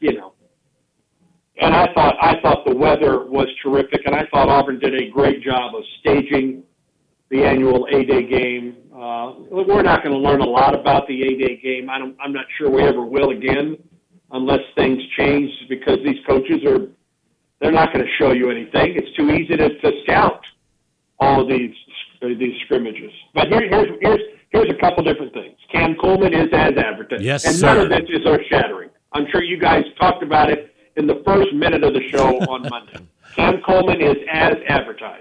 and I thought the weather was terrific, and I thought Auburn did a great job of staging the annual A-Day game. We're not going to learn a lot about the A-Day game. I'm not sure we ever will again unless things change, because these coaches they're not going to show you anything. It's too easy to scout all of these scrimmages. But here's a couple different things. Cam Coleman is as advertised. Yes, and sir. none of this is earth-shattering. I'm sure you guys talked about it in the first minute of the show on Monday. Cam Coleman is as advertised.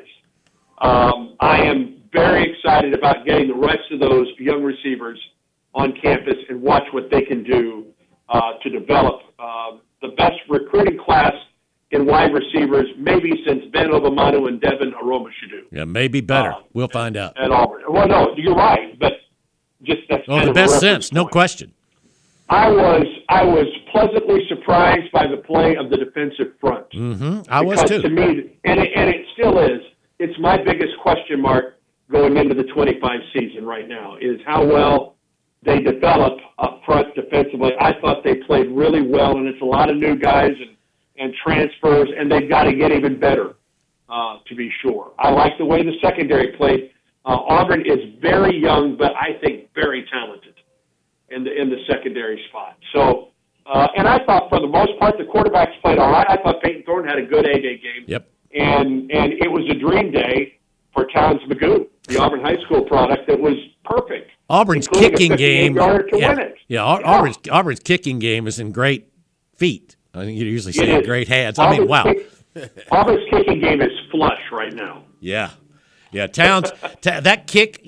I am very excited about getting the rest of those young receivers on campus and watch what they can do to develop the best recruiting class in wide receivers maybe since Ben Obamanu and Devin Aroma-Shadu. Yeah, maybe better. We'll find out. At Auburn. Well, no, you're right, but just that's kind the of best a sense, no point. question. I was pleasantly surprised by the play of the defensive front. Mm-hmm. I was too. To me, and it still is, it's my biggest question mark going into the 25 season right now, is how well they develop up front defensively. I thought they played really well, and it's a lot of new guys and transfers, and they've got to get even better, to be sure. I like the way the secondary played. Auburn is very young, but I think very talented in the secondary spot. So, and I thought for the most part the quarterbacks played all right. I thought Peyton Thorne had a good A-Day game. Yep. And it was a dream day for Towns Magoo, the Auburn High School product that was perfect. Auburn's kicking game. Win it. Auburn's kicking game is in great feet. I think you usually say great hands. I mean, wow. Auburn's kicking game is flush right now. Yeah. Towns, that kick,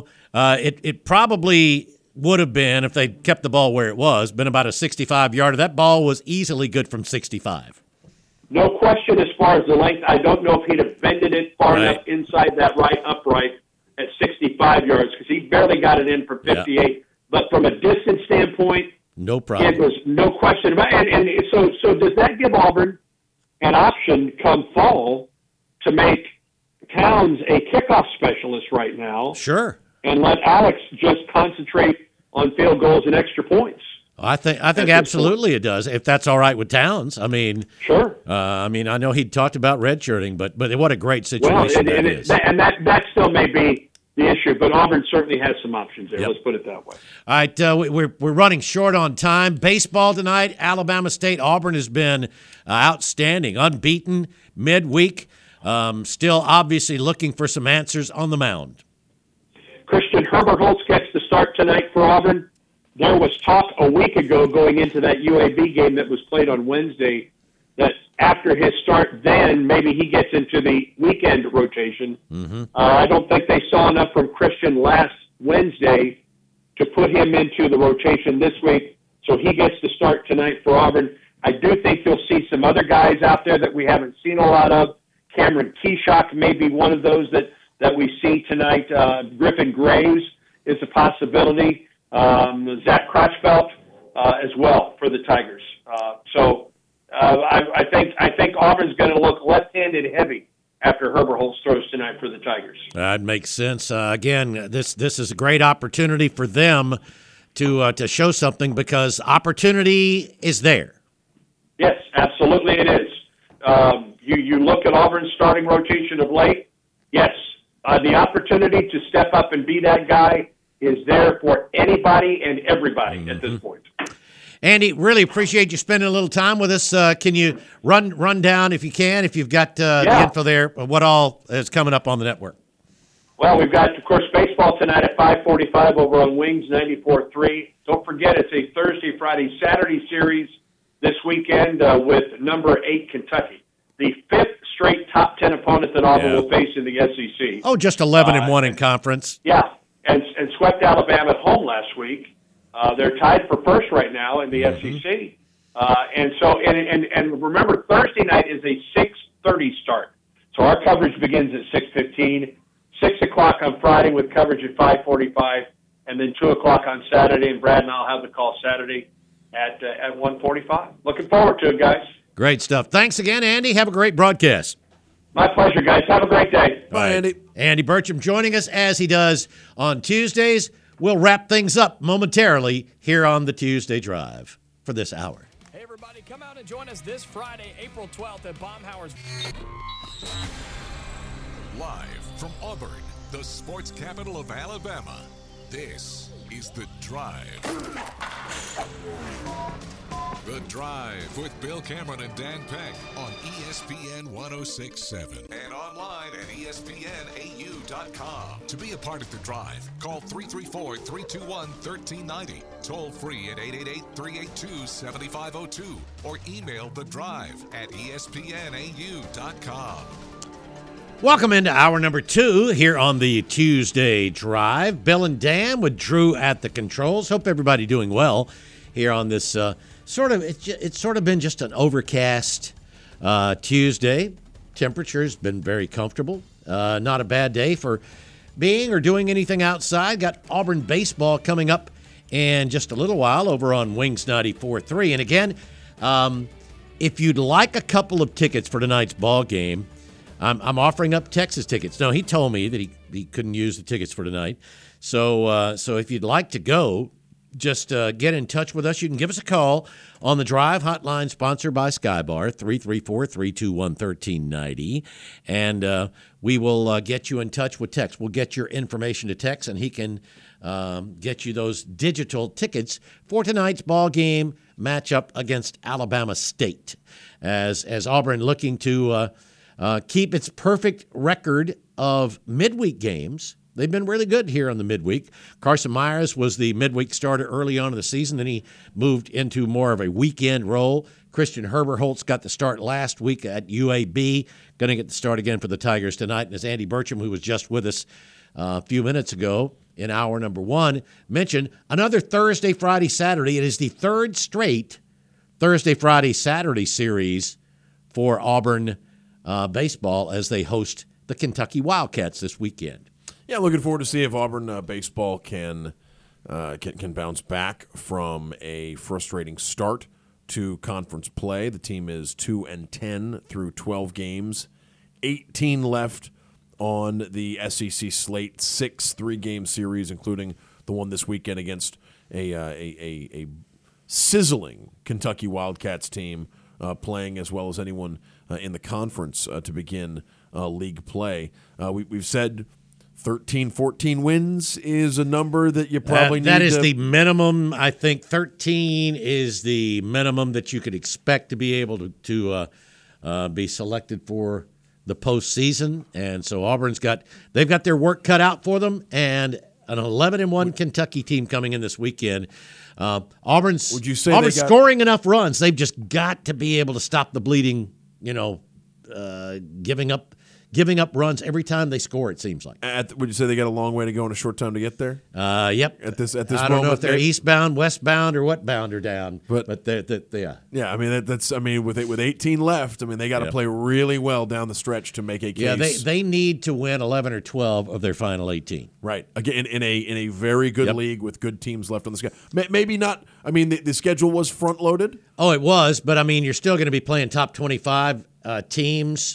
it probably would have been, if they kept the ball where it was, been about a 65-yarder. That ball was easily good from 65. No question as far as the length. I don't know if he'd have bended it far enough inside that right upright at 65 yards, because he barely got it in from 58. Yeah. But from a distance standpoint, no problem. It was no question about it. And so does that give Auburn an option come fall to make Towns a kickoff specialist right now? Sure. And let Alex just concentrate on field goals and extra points. I think absolutely it does, if that's all right with Towns. I mean, sure. I know he talked about redshirting, but what a great situation that is. And that still may be the issue, but Auburn certainly has some options there. Yep. Let's put it that way. All right, we're running short on time. Baseball tonight, Alabama State. Auburn has been outstanding, unbeaten midweek. Still obviously looking for some answers on the mound. Christian Herberholz gets the start tonight for Auburn. There was talk a week ago going into that UAB game that was played on Wednesday that after his start then maybe he gets into the weekend rotation. Mm-hmm. I don't think they saw enough from Christian last Wednesday to put him into the rotation this week, so he gets to start tonight for Auburn. I do think you'll see some other guys out there that we haven't seen a lot of. Cameron Keyshock may be one of those that we see tonight. Griffin Graves is a possibility. Zach Crotchfelt as well for the Tigers. I think Auburn's going to look left-handed heavy after Herbert Holtz throws tonight for the Tigers. That makes sense. Again, this is a great opportunity for them to show something because opportunity is there. Yes, absolutely it is. You look at Auburn's starting rotation of late. Yes, the opportunity to step up and be that guy is there for anybody and everybody at this point. Andy, really appreciate you spending a little time with us. Can you run down, if you can, if you've got the info there, what all is coming up on the network? Well, we've got, of course, baseball tonight at 5:45 over on Wings 94.3. Don't forget, it's a Thursday, Friday, Saturday series this weekend with number 8 Kentucky, the 5th straight top 10 opponent that Auburn will face in the SEC. Oh, just 11-1 in conference. Yeah, and swept Alabama at home last week. They're tied for first right now in the SEC. And remember, Thursday night is a 6:30 start. So our coverage begins at 6:15, 6 o'clock on Friday with coverage at 5:45, and then 2 o'clock on Saturday. And Brad and I'll have the call Saturday at 1:45. Looking forward to it, guys. Great stuff. Thanks again, Andy. Have a great broadcast. My pleasure, guys. Have a great day. Bye, Andy. Andy Burcham joining us as he does on Tuesdays. We'll wrap things up momentarily here on the Tuesday Drive for this hour. Hey, everybody, come out and join us this Friday, April 12th at Baumhauer's. Live from Auburn, the sports capital of Alabama, this is The Drive. The Drive with Bill Cameron and Dan Peck on ESPN 106.7 and online at ESPNAU.com. To be a part of The Drive, call 334-321-1390, toll free at 888-382-7502, or email The Drive at ESPNAU.com. Welcome into hour number 2 here on the Tuesday Drive. Bill and Dan with Drew at the controls. Hope everybody doing well here on this it's sort of been just an overcast Tuesday. Temperature's been very comfortable. Not a bad day for being or doing anything outside. Got Auburn baseball coming up in just a little while over on Wings 94.3. And again, if you'd like a couple of tickets for tonight's ball game, I'm offering up Texas tickets. No, he told me that he couldn't use the tickets for tonight. So if you'd like to go, just get in touch with us. You can give us a call on the Drive hotline sponsored by Skybar, 334-321-1390. And we will get you in touch with Tex. We'll get your information to Tex, and he can get you those digital tickets for tonight's ball game matchup against Alabama State. As Auburn looking to keep its perfect record of midweek games. They've been really good here on the midweek. Carson Myers was the midweek starter early on in the season. Then he moved into more of a weekend role. Christian Herbert Holtz got the start last week at UAB. Going to get the start again for the Tigers tonight. And as Andy Burcham, who was just with us a few minutes ago in hour number 1, mentioned, another Thursday, Friday, Saturday. It is the third straight Thursday, Friday, Saturday series for Auburn baseball as they host the Kentucky Wildcats this weekend. Yeah, looking forward to see if Auburn baseball can bounce back from a frustrating start to conference play. The team is 2-10 through 12 games, 18 left on the SEC slate, 6 3-game series, including the one this weekend against a sizzling Kentucky Wildcats team playing as well as anyone in the conference to begin league play. We've said 13, 14 wins is a number that you probably need. That is the minimum. I think 13 is the minimum that you could expect to be able to be selected for the postseason. And so they've got their work cut out for them, and an 11-1 Kentucky team coming in this weekend. Auburn's scoring enough runs. They've just got to be able to stop the bleeding, giving up runs every time they score, it seems like. Would you say they got a long way to go and a short time to get there? Yep. At this moment, I don't know if they're eastbound, westbound, or what bound are down. But they are. Yeah, I mean with 18 left, I mean they got to play really well down the stretch to make a case. Yeah, they need to win 11 or 12 of their final 18. Right. Again, in a very good league with good teams left on the schedule. Maybe not. I mean the schedule was front loaded. Oh, it was, but I mean you're still going to be playing top 25 teams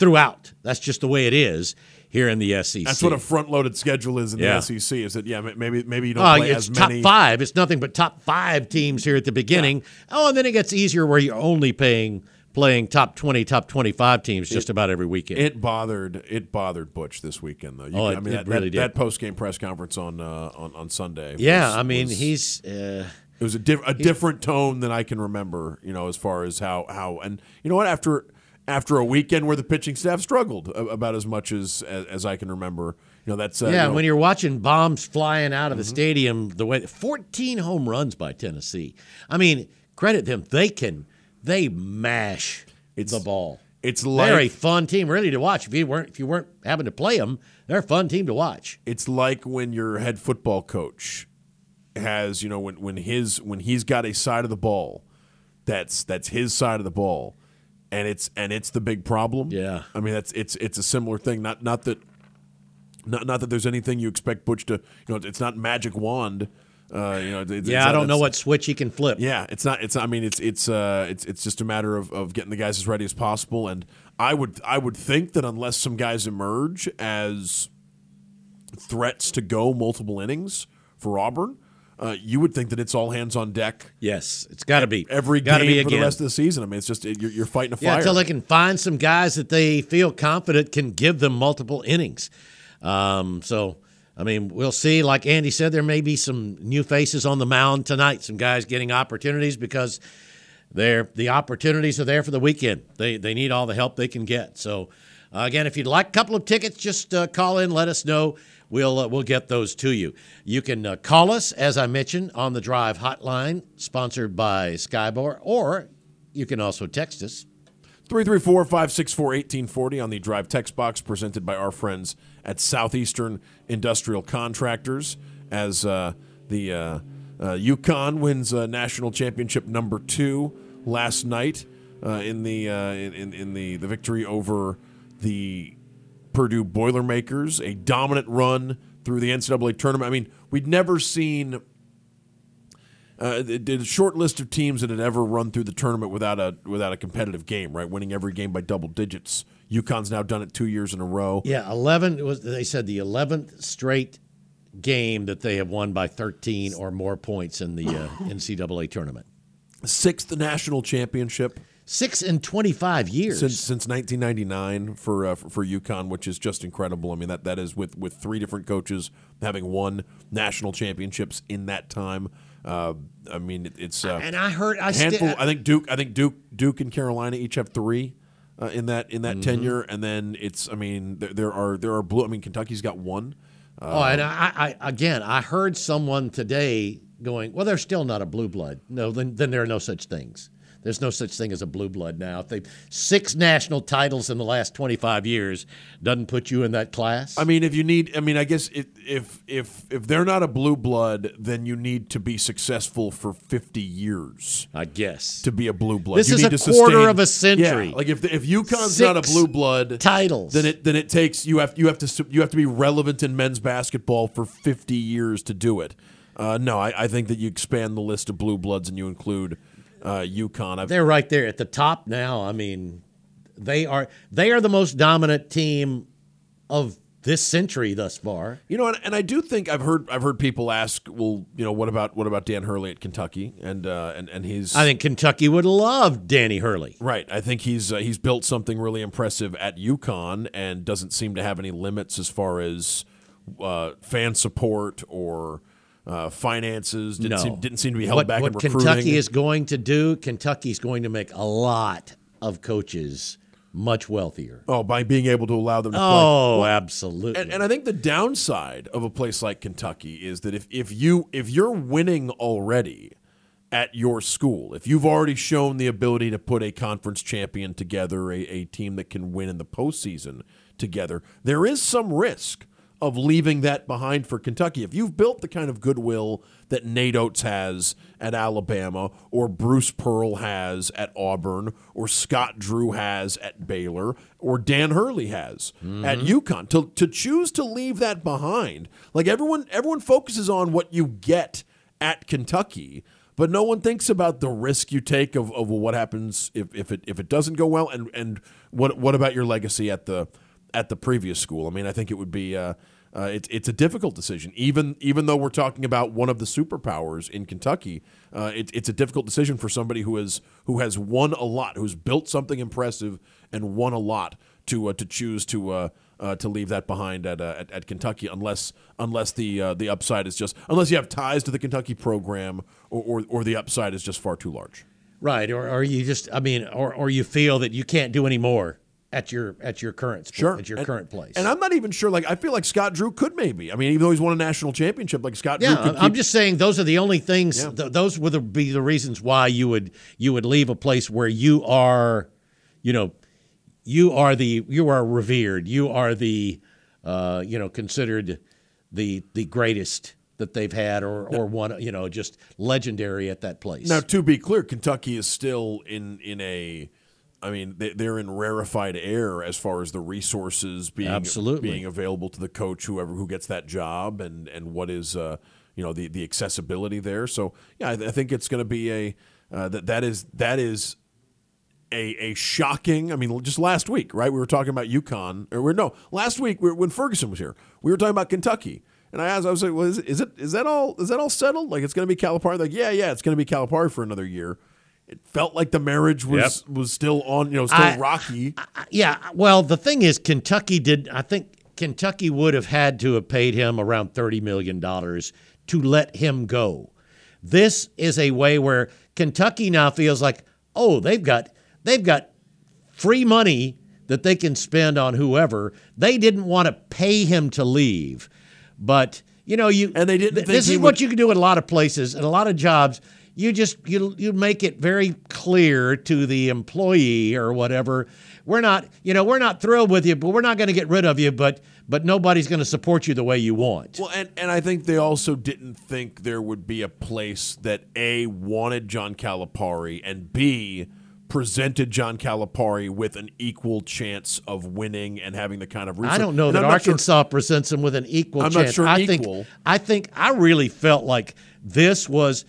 throughout. That's just the way it is here in the SEC. That's what a front-loaded schedule is in Yeah. the SEC. Is that maybe you don't play it's as many. top 5. It's nothing but top 5 teams here at the beginning. Yeah. Oh, and then it gets easier where you're only playing top 20, top 25 teams just about every weekend. It bothered Butch this weekend though. It really did. That post-game press conference on Sunday. Yeah, it was a different tone than I can remember. As far as how and you know what after a weekend where the pitching staff struggled about as much as I can remember. That's when you're watching bombs flying out of the stadium, the way 14 home runs by Tennessee. I mean, credit them. They mash the ball. They're a fun team really to watch. If you weren't having to play them, they're a fun team to watch. It's like when your head football coach has, when he's got a side of the ball, that's his side of the ball, and it's the big problem. Yeah, I mean it's a similar thing. Not that there's anything you expect Butch to. It's not magic wand. I don't know what switch he can flip. Yeah, it's not. I mean, it's just a matter of getting the guys as ready as possible. And I would think that unless some guys emerge as threats to go multiple innings for Auburn, you would think that it's all hands on deck. Yes, it's got to be every game for the rest of the season. I mean, it's just you're fighting a fire. Yeah, until they can find some guys that they feel confident can give them multiple innings. I mean, we'll see. Like Andy said, there may be some new faces on the mound tonight, some guys getting opportunities because the opportunities are there for the weekend. They need all the help they can get. So, again, if you'd like a couple of tickets, just call in, let us know. We'll get those to you. You can call us, as I mentioned, on the Drive hotline, sponsored by Skybar, or you can also text us. 334-564-1840 on the Drive text box, presented by our friends at Southeastern Industrial Contractors, as the UConn wins national championship number 2 last night in the victory over the Purdue Boilermakers, a dominant run through the NCAA tournament. I mean, we'd never seen a short list of teams that had ever run through the tournament without a competitive game, right? Winning every game by double digits. UConn's now done it 2 years in a row. Yeah, 11. They said the 11th straight game that they have won by 13 or more points in the NCAA tournament. 6th national championship. 6 in 25 years since 1999 for UConn, which is just incredible. I mean that is with 3 different coaches having won national championships in that time. I mean it's and I heard I think Duke and Carolina each have 3 in that tenure, and then there are blue. I mean Kentucky's got 1. And I heard someone today going, well, they're still not a blue blood. No, then there are no such things. There's no such thing as a blue blood now. If they've 6 national titles in the last 25 years, doesn't put you in that class. I mean, I guess if they're not a blue blood, then you need to be successful for 50 years. I guess to be a blue blood. This is a quarter of a century. Yeah, like if UConn's not a blue blood titles, then it takes you have to be relevant in men's basketball for 50 years to do it. No, I think that you expand the list of blue bloods and you include UConn. They're right there at the top now. I mean, they are the most dominant team of this century thus far. And I do think I've heard people ask, well, what about Dan Hurley at Kentucky? And he's I think Kentucky would love Danny Hurley. Right. I think he's built something really impressive at UConn and doesn't seem to have any limits as far as fan support or finances. Didn't seem to be held back in recruiting. What Kentucky is going to do, Kentucky's going to make a lot of coaches much wealthier. Oh, by being able to allow them to play. Oh, absolutely. And I think the downside of a place like Kentucky is that if you're winning already at your school, if you've already shown the ability to put a conference champion together, a team that can win in the postseason together, there is some risk of leaving that behind for Kentucky. If you've built the kind of goodwill that Nate Oates has at Alabama, or Bruce Pearl has at Auburn, or Scott Drew has at Baylor, or Dan Hurley has at UConn, to choose to leave that behind, like everyone focuses on what you get at Kentucky, But no one thinks about the risk you take of what happens if it doesn't go well, and what about your legacy at the previous school. I mean, I think it would be it's a difficult decision. Even though we're talking about one of the superpowers in Kentucky, it's a difficult decision for somebody who has won a lot, who's built something impressive and won a lot to choose to leave that behind at Kentucky, unless the upside is just, unless you have ties to the Kentucky program, or the upside is just far too large. Right, or you just, I mean, or you feel that you can't do any more at your current sport, Sure. at your current place. And I'm not even sure. Like, I feel like Scott Drew could maybe. I mean, even though he's won a national championship, like Scott Drew could I'm just saying those are the only things. Yeah. Those would be the reasons why you would leave a place where you are, you are revered. You are the, considered the greatest that they've had, or one, just legendary at that place. Now, to be clear, Kentucky is still in a. I mean, they're in rarefied air as far as the resources being available to the coach, who gets that job, and what is the accessibility there. So yeah, I think it's going to be that is a shocking. I mean, just last week, right? We were talking about UConn, last week when Ferguson was here, we were talking about Kentucky. And I was like, well, is that all settled? Like, it's going to be Calipari? Like, yeah, it's going to be Calipari for another year. It felt like the marriage was still on, still rocky. Well, the thing is, I think Kentucky would have had to have paid him around $30 million to let him go. This is a way where Kentucky now feels like, oh, they've got free money that they can spend on whoever. They didn't want to pay him to leave, but and they didn't. This is what you can do in a lot of places and a lot of jobs. You make it very clear to the employee or whatever. We're not thrilled with you, but we're not going to get rid of you. But nobody's going to support you the way you want. Well, and I think they also didn't think there would be a place that A, wanted John Calipari, and B, presented John Calipari with an equal chance of winning and having the kind of resources. I don't know that Arkansas presents him with an equal chance. I'm not sure equal. I really felt like this was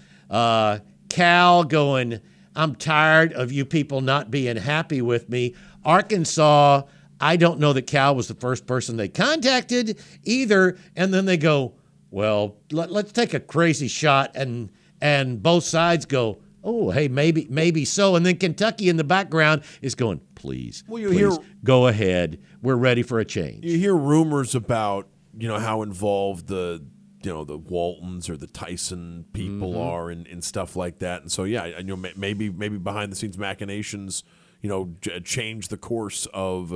Cal going, I'm tired of you people not being happy with me. Arkansas, I don't know that Cal was the first person they contacted either. And then they go, well, let's take a crazy shot. And both sides go, oh, hey, maybe so. And then Kentucky in the background is going, please, go ahead. We're ready for a change. You hear rumors about, how involved the Waltons or the Tyson people are and stuff like that. And so, yeah, maybe behind the scenes machinations, change the course of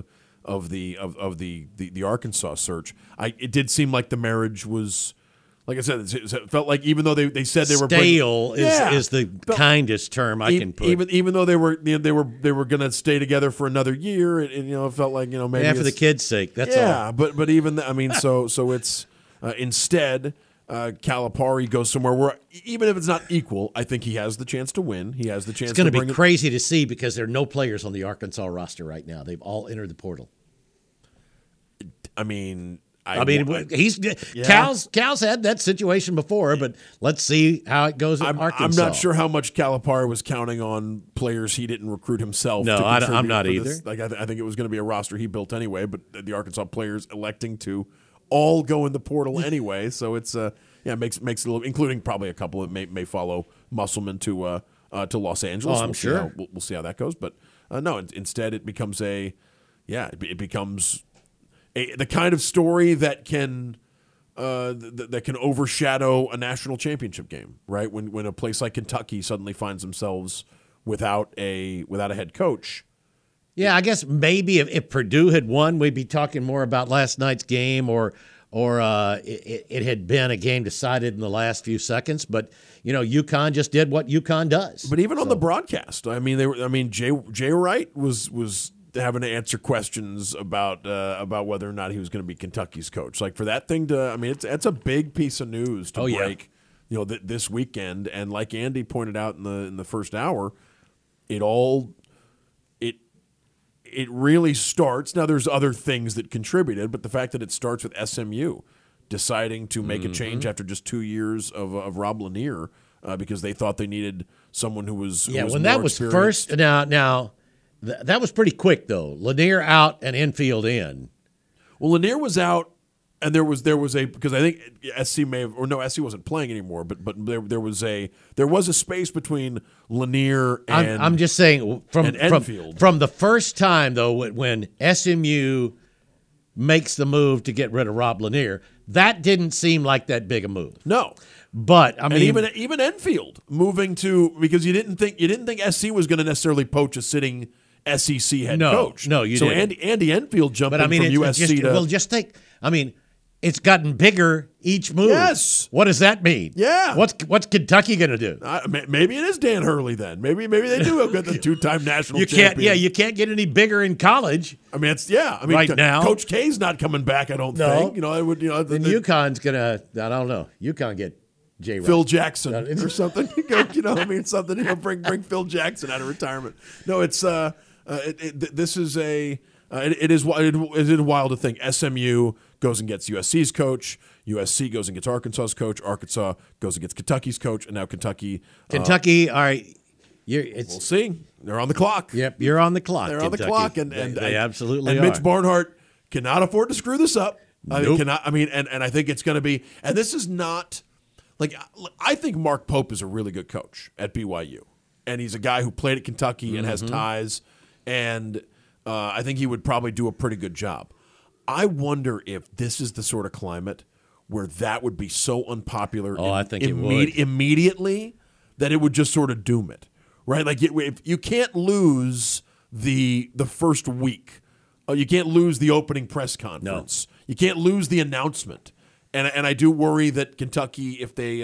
the Arkansas search. It did seem like the marriage was, like I said, it felt like, even though they said they were stale is the kindest term I can put. Even though they were going to stay together for another year, and it felt like maybe for the kids' sake. That's all. Yeah, but even so it's. Instead, Calipari goes somewhere where, even if it's not equal, I think he has the chance to win. He has the chance. It's going to be crazy to see, because there are no players on the Arkansas roster right now. They've all entered the portal. Cal's had that situation before, but let's see how it goes at Arkansas. I'm not sure how much Calipari was counting on players he didn't recruit himself. No, I'm not either. Like, I think it was going to be a roster he built anyway, but the Arkansas players electing to all go in the portal anyway, so it's makes it a little, including probably a couple that may follow Musselman to Los Angeles. I'm sure. We'll see how that goes, but no. Instead, it becomes the kind of story that can overshadow a national championship game, right? When a place like Kentucky suddenly finds themselves without a head coach. Yeah, I guess maybe if Purdue had won, we'd be talking more about last night's game, or it had been a game decided in the last few seconds. But UConn just did what UConn does. But even on the broadcast, Jay Wright was having to answer questions about whether or not he was going to be Kentucky's coach. Like, for that thing to, it's a big piece of news to break. This weekend, and like Andy pointed out in the first hour, it really starts. Now, there's other things that contributed, but the fact that it starts with SMU deciding to make a change after just 2 years of Rob Lanier, because they thought they needed someone who was Yeah, who was when more that was experienced. first, that was pretty quick though. Lanier out and Enfield in. Well, Lanier was out, and there was a because I think SC may have or no SC wasn't playing anymore, but there was a space between Lanier and I'm just saying and Enfield. from the first time though when SMU makes the move to get rid of Rob Lanier, that didn't seem like that big a move. No. But I mean, and even Enfield moving to because you didn't think SC was going to necessarily poach a sitting SEC head coach. No, you so didn't. Andy Enfield jumped but I mean, from USC to just think. I mean, it's gotten bigger each move. Yes. What does that mean? Yeah. What's Kentucky going to do? Maybe it is Dan Hurley then. Maybe they do have the two-time national champion. You can't get any bigger in college. I mean, now, Coach K's not coming back. I don't think. Then UConn's gonna. I don't know. UConn get J. Phil Jackson or something. Something. Bring Phil Jackson out of retirement. No, it's this is a. It is wild to think SMU goes and gets USC's coach. USC goes and gets Arkansas's coach. Arkansas goes and gets Kentucky's coach, and now Kentucky. All right. We'll see. They're on the clock. Yep, you're on the clock. They're on the clock, and they absolutely and are. Mitch Barnhart cannot afford to screw this up. Nope. And I think it's going to be. And this is not like I think Mark Pope is a really good coach at BYU, and he's a guy who played at Kentucky and has ties, and I think he would probably do a pretty good job. I wonder if this is the sort of climate where that would be so unpopular. I think it would immediately that it would just sort of doom it, right? Like if you can't lose the first week, you can't lose the opening press conference. No. You can't lose the announcement, and I do worry that Kentucky, if they,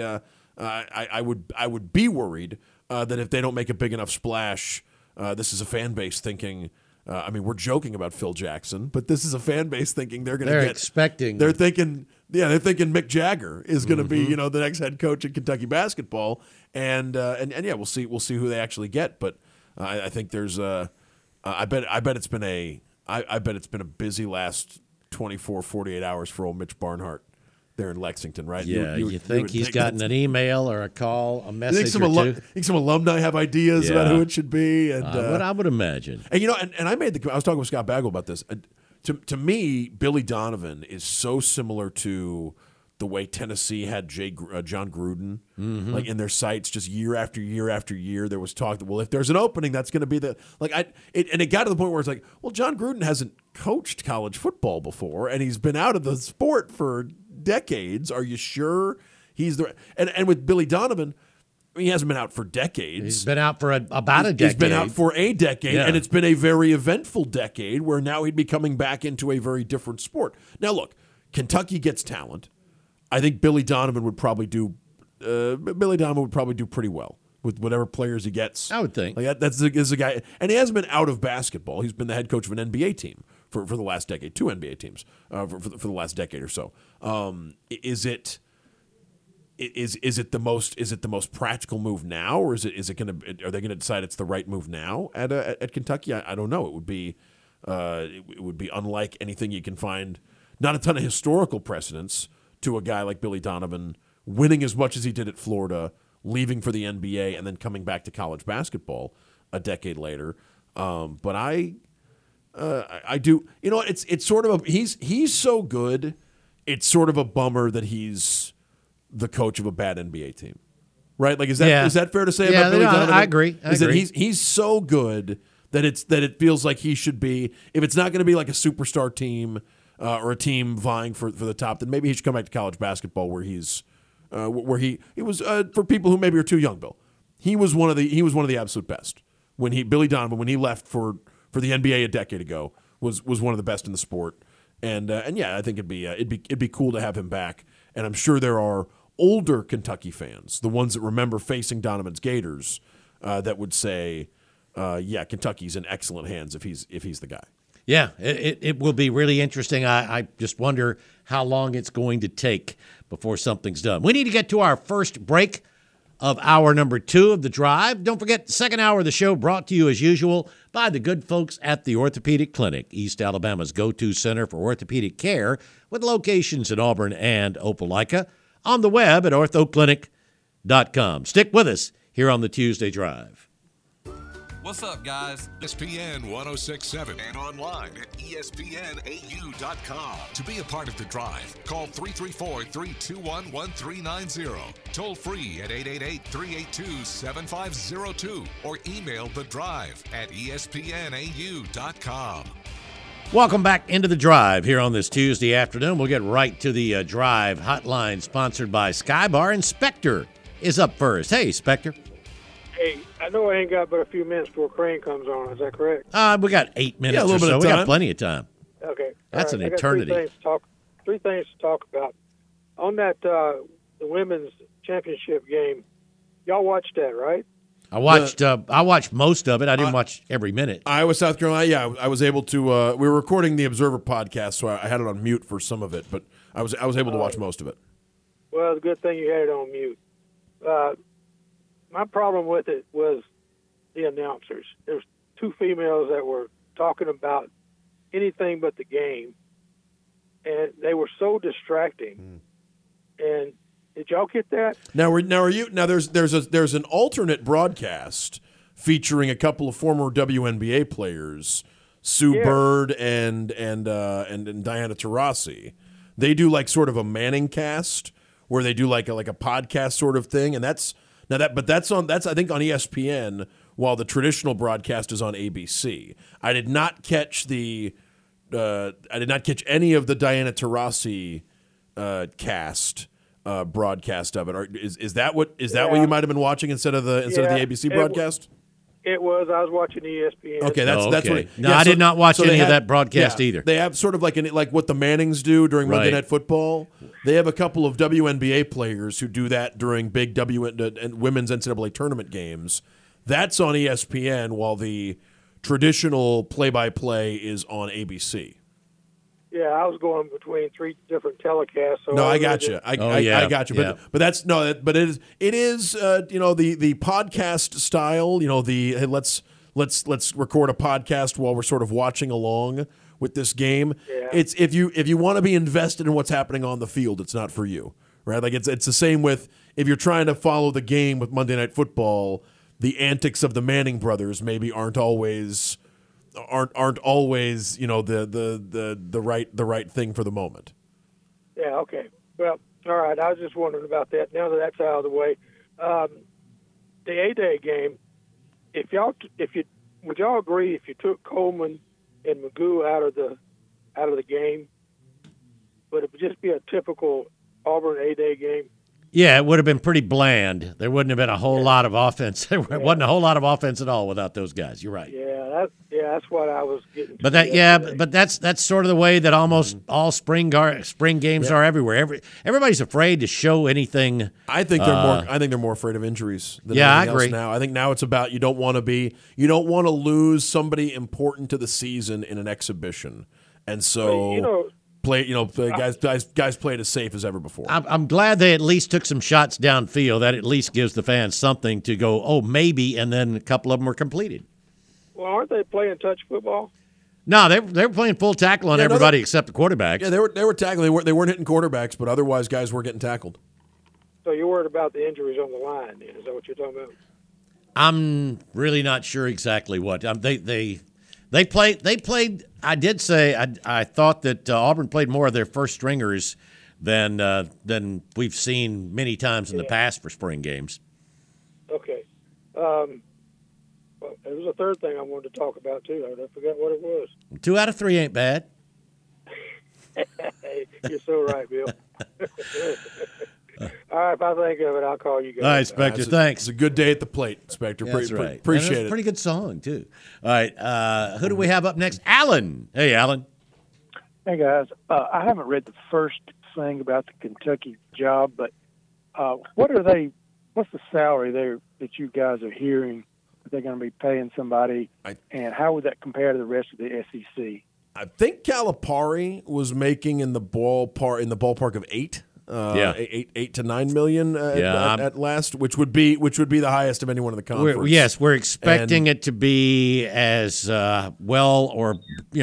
I would be worried that if they don't make a big enough splash, this is a fan base thinking. We're joking about Phil Jackson, but this is a fan base thinking they're going to get. Expecting. They're thinking Mick Jagger is going to be, the next head coach in Kentucky basketball, and we'll see who they actually get. But I think there's I bet it's been a busy last 24, 48 hours for old Mitch Barnhart there in Lexington, right? Yeah, you think he's gotten an email or a call, a message think some alumni have ideas about who it should be? And what I would imagine. And I was talking with Scott Bagwell about this. To me, Billy Donovan is so similar to the way Tennessee had John Gruden, like in their sights, just year after year after year. There was talk that if there's an opening, that's going to be and it got to the point where it's like, well, John Gruden hasn't coached college football before, and he's been out of the sport for decades. Are you sure he's the and with Billy Donovan? He hasn't been out for decades. He's been out for about a decade. He's been out for a decade, and it's been a very eventful decade where now he'd be coming back into a very different sport. Now, look, Kentucky gets talent. I think Billy Donovan would probably do pretty well with whatever players he gets. I would think. Like that's a guy, and he hasn't been out of basketball. He's been the head coach of an NBA team for the last decade, 2 NBA teams for the last decade or so. Is it the most practical move now, or are they going to decide it's the right move now at Kentucky? I don't know. It would be unlike anything you can find. Not a ton of historical precedence to a guy like Billy Donovan winning as much as he did at Florida, leaving for the NBA, and then coming back to college basketball a decade later. But I do. It's sort of he's so good. It's sort of a bummer that he's the coach of a bad NBA team, right? Like, is that fair to say about Billy Donovan? I agree. He's so good that it feels like he should be. If it's not going to be like a superstar team or a team vying for the top, then maybe he should come back to college basketball where he was for people who maybe are too young. Bill, he was one of the absolute best Billy Donovan when he left for the NBA a decade ago was one of the best in the sport. And I think it'd be cool to have him back. And I'm sure there are older Kentucky fans, the ones that remember facing Donovan's Gators, that would say, Kentucky's in excellent hands if he's the guy. Yeah, it will be really interesting. I just wonder how long it's going to take before something's done. We need to get to our first break of hour number 2 of The Drive. Don't forget, the second hour of the show brought to you as usual by the good folks at the Orthopedic Clinic, East Alabama's go-to center for orthopedic care with locations in Auburn and Opelika. On the web at orthoclinic.com. ESPN.com. Stick with us here on the Tuesday Drive. What's up, guys? ESPN 1067 and online at ESPNAU.com. To be a part of the drive, call 334-321-1390. Toll free at 888-382-7502 or email the drive at ESPNAU.com. Welcome back into the drive here on this Tuesday afternoon. We'll get right to the drive hotline sponsored by Skybar. And Spectre is up first. Hey, Spectre. Hey, I know I ain't got but a few minutes before Crane comes on. Is that correct? We got 8 minutes a little or bit so. of We got time. plenty of time. Okay. That's All right, an I got eternity. Three things to talk about. On that the women's championship game, y'all watched that, right? I watched most of it. I didn't watch every minute. Iowa, South Carolina. Yeah, I was able to. We were recording the Observer podcast, so I had it on mute for some of it, but I was able to watch most of it. Well, the good thing you had it on mute. My problem with it was the announcers. There was two females that were talking about anything but the game, and they were so distracting. And did y'all get that? Now there's an alternate broadcast featuring a couple of former WNBA players, Sue Bird and Diana Taurasi. They do like sort of a Manning cast where they do like a podcast sort of thing, and that's I think on ESPN, while the traditional broadcast is on ABC. I did not catch any of the Diana Taurasi broadcast of it. Is that what you might have been watching instead of the ABC broadcast? It was. I was watching ESPN. Okay, that's what. I did not watch any of that broadcast either. They have sort of like what the Mannings do during Monday Night Football. They have a couple of WNBA players who do that during big women's NCAA tournament games. That's on ESPN, while the traditional play-by-play is on ABC. Yeah, I was going between three different telecasts. So I got you. I got you. But that's no. But it is the podcast style. Hey, let's record a podcast while we're sort of watching along with this game. Yeah. It's if you want to be invested in what's happening on the field, it's not for you, right? Like it's the same with if you're trying to follow the game with Monday Night Football. The antics of the Manning brothers maybe aren't always the right thing for the moment. Yeah. Okay. Well, all right. I was just wondering about that. Now that that's out of the way, the A-Day game. Would y'all agree if you took Coleman and Magoo out of the game, would it just be a typical Auburn A-Day game? Yeah, it would have been pretty bland. There wouldn't have been a whole lot of offense. There wasn't a whole lot of offense at all without those guys. You're right. That's what I was getting. But that's sort of the way that almost all spring games are everywhere. Everybody's afraid to show anything. I think they're more afraid of injuries than I anything agree. else now. I think now it's about you don't want to lose somebody important to the season in an exhibition, and so. Guys play it as safe as ever before. I'm glad they at least took some shots downfield. That at least gives the fans something to go, oh, maybe, and then a couple of them were completed. Well, aren't they playing touch football? No, they were playing full tackle on everybody except the quarterbacks. Yeah, they were tackling. They weren't hitting quarterbacks, but otherwise guys were getting tackled. So you're worried about the injuries on the line, then? Is that what you're talking about? I'm really not sure exactly what. They played. I did say I thought that Auburn played more of their first stringers than we've seen many times in the past for spring games. Okay. Well, there was a third thing I wanted to talk about too. I forgot what it was. 2 out of 3 ain't bad. Hey, you're so right, Bill. All right, if I think of it, I'll call you guys. All right, Spectre, thanks. It's a good day at the plate, Spectre. That's right. Appreciate it. Pretty good song, too. All right, who do we have up next? Alan. Hey, Alan. Hey, guys. I haven't read the first thing about the Kentucky job, but what's the salary there that you guys are hearing that they're going to be paying somebody, and how would that compare to the rest of the SEC? I think Calipari was making in the ballpark of 8 $8 to $9 million at last, which would be the highest of anyone in the conference. We're expecting it to be as well or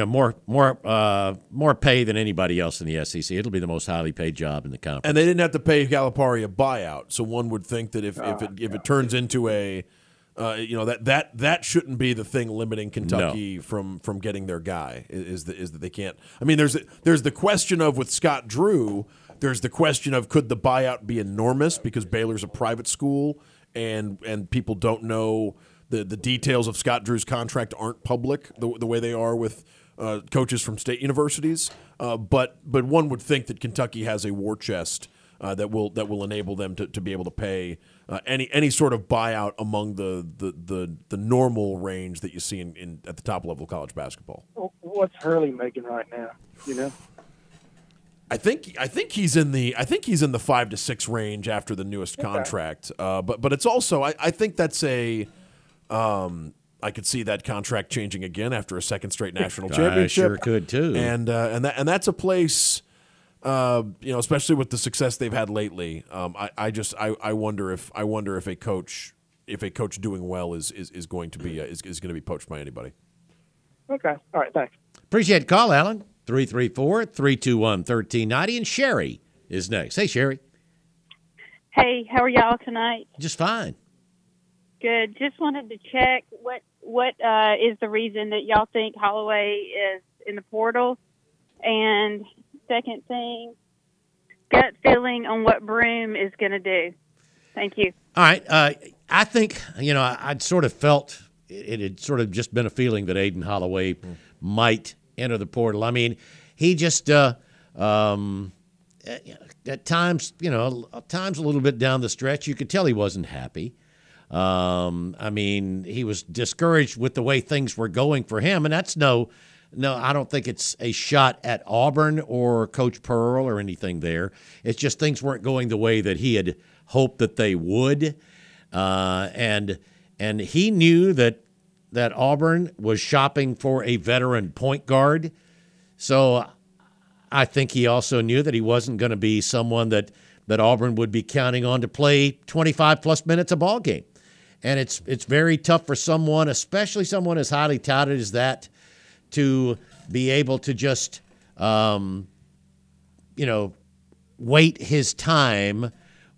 more pay than anybody else in the SEC. It'll be the most highly paid job in the conference. And they didn't have to pay Calipari a buyout, so one would think that if it turns into a that shouldn't be the thing limiting Kentucky from getting their guy is that they can't. I mean, there's the question of with Scott Drew. There's the question of could the buyout be enormous because Baylor's a private school and people don't know the details of Scott Drew's contract aren't public the way they are with coaches from state universities. But one would think that Kentucky has a war chest that will enable them to be able to pay any sort of buyout among the normal range that you see in at the top level of college basketball. What's Hurley making right now? You know, I think he's in the 5 to 6 range after the newest contract. But it's also I think that's a I could see that contract changing again after a second straight national championship. I sure could too. And that's a place. Especially with the success they've had lately, I wonder if a coach doing well is going to be poached by anybody. Okay, all right, thanks. Appreciate the call, Alan. 334-321-1390, and Sherry is next. Hey, Sherry. Hey, how are y'all tonight? Just fine. Good. Just wanted to check what is the reason that y'all think Holloway is in the portal, and second thing, gut feeling on what Broome is going to do. Thank you. All right. I think, I'd sort of felt it had sort of just been a feeling that Aiden Holloway might enter the portal. I mean, he just at times, a little bit down the stretch, you could tell he wasn't happy. I mean, he was discouraged with the way things were going for him, and that's no, I don't think it's a shot at Auburn or Coach Pearl or anything there. It's just things weren't going the way that he had hoped that they would. And he knew that Auburn was shopping for a veteran point guard. So I think he also knew that he wasn't going to be someone that Auburn would be counting on to play 25-plus minutes a ball game. And it's very tough for someone, especially someone as highly touted as that, to be able to just, wait his time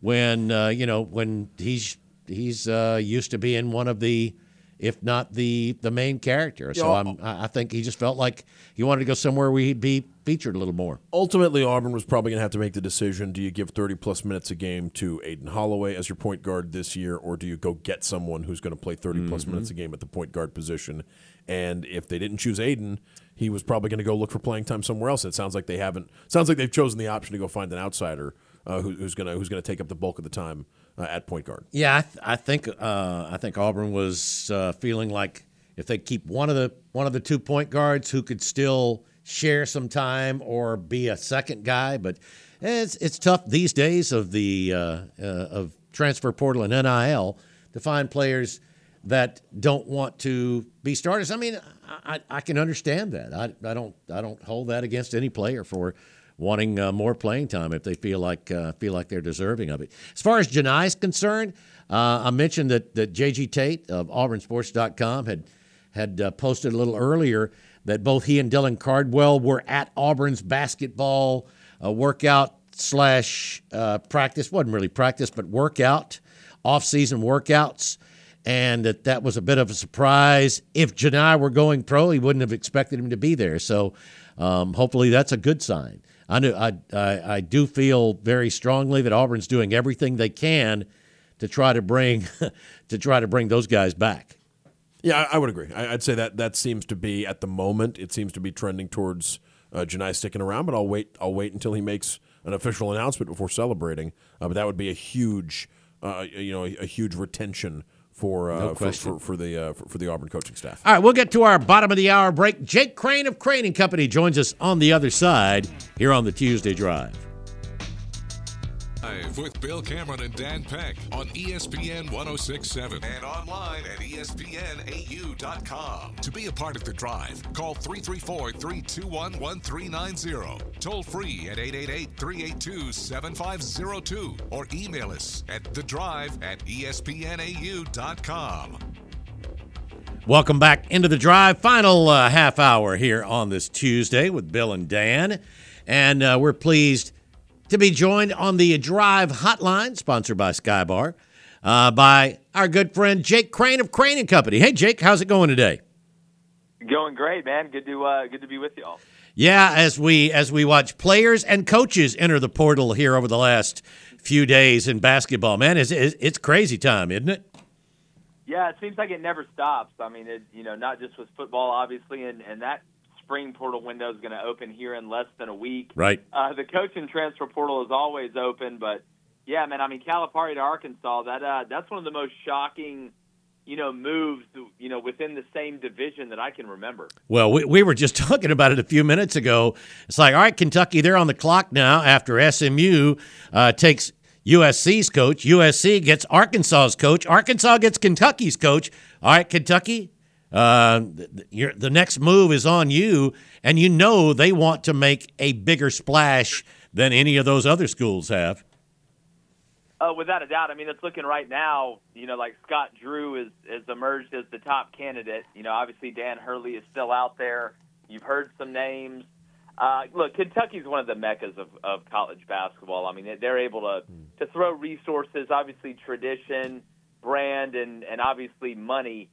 when he's used to being one of the, if not the main character. So I think he just felt like he wanted to go somewhere where he'd be featured a little more. Ultimately, Auburn was probably going to have to make the decision, do you give 30-plus minutes a game to Aiden Holloway as your point guard this year, or do you go get someone who's going to play 30-plus minutes a game at the point guard position? And if they didn't choose Aiden, he was probably going to go look for playing time somewhere else. It sounds like they haven't. Sounds like they've chosen the option to go find an outsider who's going to take up the bulk of the time at point guard. Yeah, I think Auburn was feeling like if they keep one of the 2 point guards who could still share some time or be a second guy, but it's tough these days of transfer portal and NIL to find players that don't want to be starters. I mean, I can understand that. I don't hold that against any player for wanting more playing time if they feel like they're deserving of it. As far as Janai's concerned, I mentioned that J.G. Tate of AuburnSports.com had posted a little earlier that both he and Dylan Cardwell were at Auburn's basketball workout / practice. Wasn't really practice, but workout, off-season workouts, and that was a bit of a surprise. If Janai were going pro, he wouldn't have expected him to be there. So hopefully that's a good sign. I do feel very strongly that Auburn's doing everything they can to try to bring those guys back. Yeah, I would agree. I'd say that seems to be, at the moment, it seems to be trending towards Janai sticking around, but I'll wait until he makes an official announcement before celebrating. But that would be a huge retention for the Auburn coaching staff. All right, we'll get to our bottom of the hour break. Jake Crane of Crane & Company joins us on the other side here on the Tuesday Drive. Drive with Bill Cameron and Dan Peck on ESPN 106.7 and online at ESPNAU.com. To be a part of The Drive, call 334-321-1390. Toll free at 888-382-7502 or email us at thedrive@ESPNAU.com. Welcome back into The Drive. Final half hour here on this Tuesday with Bill and Dan. And we're pleased to be joined on the Drive Hotline, sponsored by Skybar, by our good friend Jake Crane of Crane & Company. Hey, Jake, how's it going today? Going great, man. Good to be with y'all. Yeah, as we watch players and coaches enter the portal here over the last few days in basketball, man, it's crazy time, isn't it? Yeah, it seems like it never stops. I mean, not just with football, obviously, and that spring portal window is going to open here in less than a week. Right. The coach and transfer portal is always open, but yeah, man. I mean, Calipari to Arkansas. That's one of the most shocking, moves, within the same division that I can remember. Well, we were just talking about it a few minutes ago. It's like, all right, Kentucky, they're on the clock now after SMU takes USC's coach. USC gets Arkansas's coach. Arkansas gets Kentucky's coach. All right, Kentucky, the next move is on you, and they want to make a bigger splash than any of those other schools have. Without a doubt. I mean, it's looking right now, like Scott Drew has emerged as the top candidate. Obviously Dan Hurley is still out there. You've heard some names. Look, Kentucky's one of the meccas of college basketball. I mean, they're able to throw resources, obviously tradition, brand, and obviously money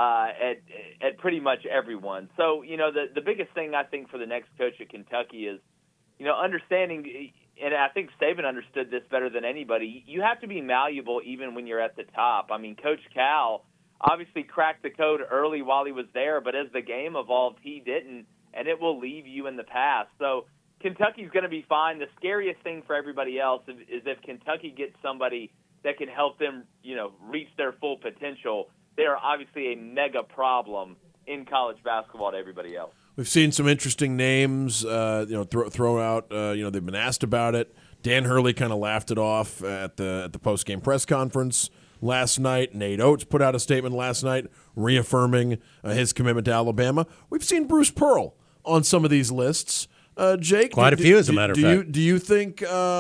at pretty much everyone. So, the biggest thing I think for the next coach at Kentucky is, understanding, and I think Saban understood this better than anybody, you have to be malleable even when you're at the top. I mean, Coach Cal obviously cracked the code early while he was there, but as the game evolved, he didn't. And it will leave you in the past. So Kentucky's going to be fine. The scariest thing for everybody else is if Kentucky gets somebody that can help them, reach their full potential. They are obviously a mega problem in college basketball to everybody else. We've seen some interesting names, thrown out. They've been asked about it. Dan Hurley kind of laughed it off at the post-game press conference last night. Nate Oates put out a statement last night reaffirming his commitment to Alabama. We've seen Bruce Pearl on some of these lists. Jake, quite a few, as a matter of fact. Do you think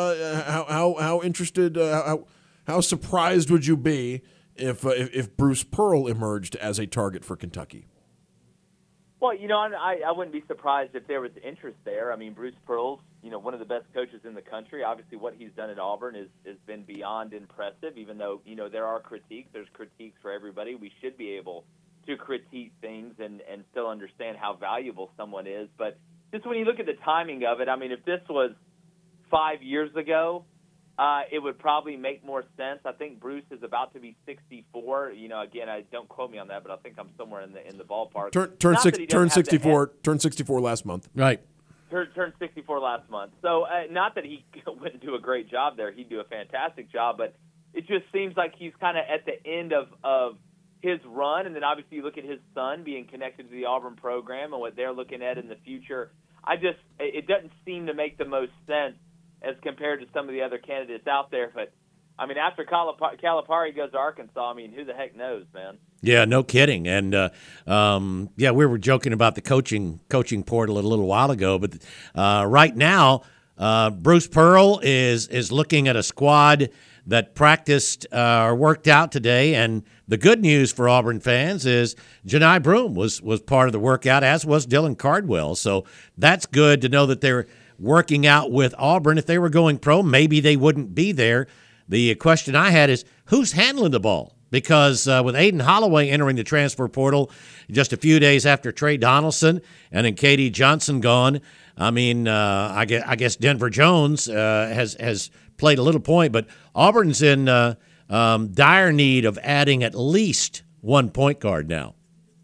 how interested, how surprised would you be if Bruce Pearl emerged as a target for Kentucky? Well, I wouldn't be surprised if there was interest there. I mean, Bruce Pearl's, one of the best coaches in the country. Obviously, what he's done at Auburn has been beyond impressive, even though, there are critiques. There's critiques for everybody. We should be able to critique things and still understand how valuable someone is. But just when you look at the timing of it, I mean, if this was 5 years ago, it would probably make more sense. I think Bruce is about to be 64. Again, don't quote me on that, but I think I'm somewhere in the ballpark. Turned 64 last month. Right. Turned 64 last month. So not that he wouldn't do a great job there. He'd do a fantastic job, but it just seems like he's kind of at the end of his run, and then obviously you look at his son being connected to the Auburn program and what they're looking at in the future. It doesn't seem to make the most sense as compared to some of the other candidates out there. But, I mean, after Calipari goes to Arkansas, I mean, who the heck knows, man? Yeah, no kidding. And, we were joking about the coaching portal a little while ago. But right now, Bruce Pearl is looking at a squad that practiced or worked out today. And the good news for Auburn fans is Johni Broome was part of the workout, as was Dylan Cardwell. So that's good to know that they're working out with Auburn. If they were going pro, maybe they wouldn't be there. The question I had is, who's handling the ball? Because with Aden Holloway entering the transfer portal just a few days after Trey Donaldson and then Katie Johnson gone, I mean, I guess Denver Jones has played a little point, but Auburn's in dire need of adding at least one point guard now.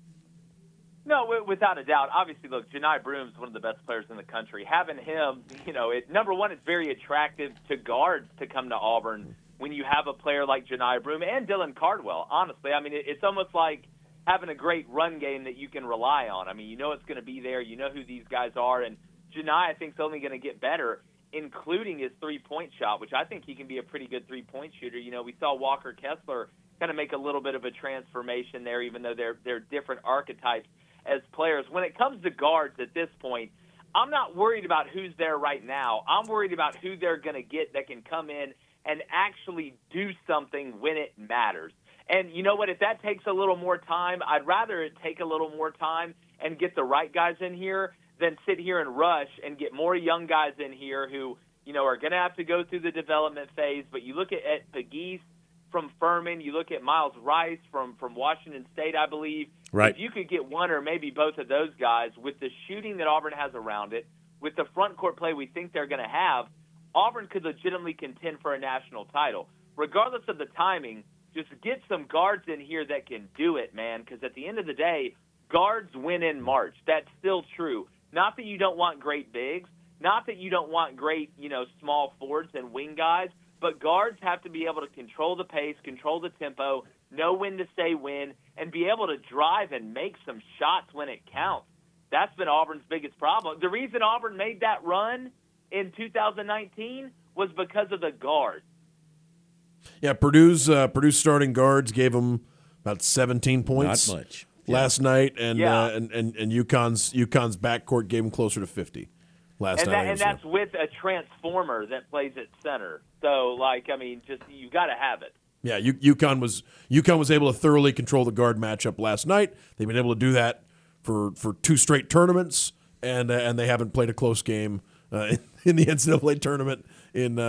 No, without a doubt. Obviously, look, Johni Broome's one of the best players in the country. Having him, number one, it's very attractive to guards to come to Auburn when you have a player like Johni Broome and Dylan Cardwell, honestly. I mean, it's almost like having a great run game that you can rely on. I mean, it's going to be there. You know who these guys are. And Johni, I think, is only going to get better. including his three-point shot, which I think he can be a pretty good three-point shooter. You know, we saw Walker Kessler kind of make a little bit of a transformation there, even though they're different archetypes as players. When it comes to guards at this point, I'm not worried about who's there right now. I'm worried about who they're going to get that can come in and actually do something when it matters. And you know what? If that takes a little more time, I'd rather it take a little more time and get the right guys in here than sit here and rush and get more young guys in here who, you know, are going to have to go through the development phase. But you look at Pegues from Furman, you look at Miles Rice from Washington State, I believe. Right. If you could get one or maybe both of those guys with the shooting that Auburn has around it, with the front court play we think they're going to have, Auburn could legitimately contend for a national title. Regardless of the timing, just get some guards in here that can do it, man, because at the end of the day, guards win in March. That's still true. Not that you don't want great bigs, not that you don't want great, you know, small forwards and wing guys, but guards have to be able to control the pace, control the tempo, know when to say when, and be able to drive and make some shots when it counts. That's been Auburn's biggest problem. The reason Auburn made that run in 2019 was because of the guards. Yeah, Purdue's starting guards gave them about 17 points. Not much. Last night, and Yeah. and UConn's backcourt gave them closer to 50 last night. And that's with a transformer that plays at center. So, like, I mean, just you got to have it. Yeah, UConn was able to thoroughly control the guard matchup last night. They've been able to do that for 2 straight tournaments, and they haven't played a close game in the NCAA tournament in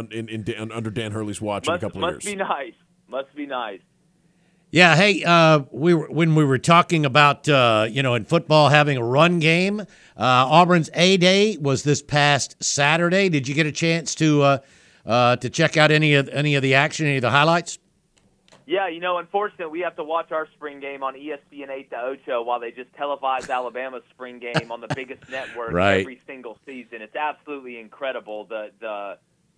under Dan Hurley's watch in a couple of years. Must be nice. Yeah, hey, when we were talking about in football having a run game, Auburn's A-Day was this past Saturday. Did you get a chance to check out any of the action, any of the highlights? Yeah, unfortunately, we have to watch our spring game on ESPN 8 to Ocho while they just televise Alabama's spring game on the biggest network every single season. It's absolutely incredible the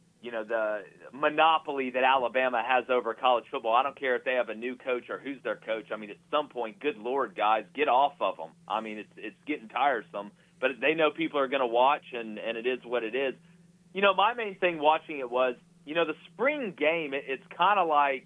monopoly that Alabama has over college football. I don't care if they have a new coach or who's their coach. I mean, at some point, good Lord, guys, get off of them. I mean, it's getting tiresome. But they know people are going to watch, and it is what it is. My main thing watching it was, the spring game, it's kind of like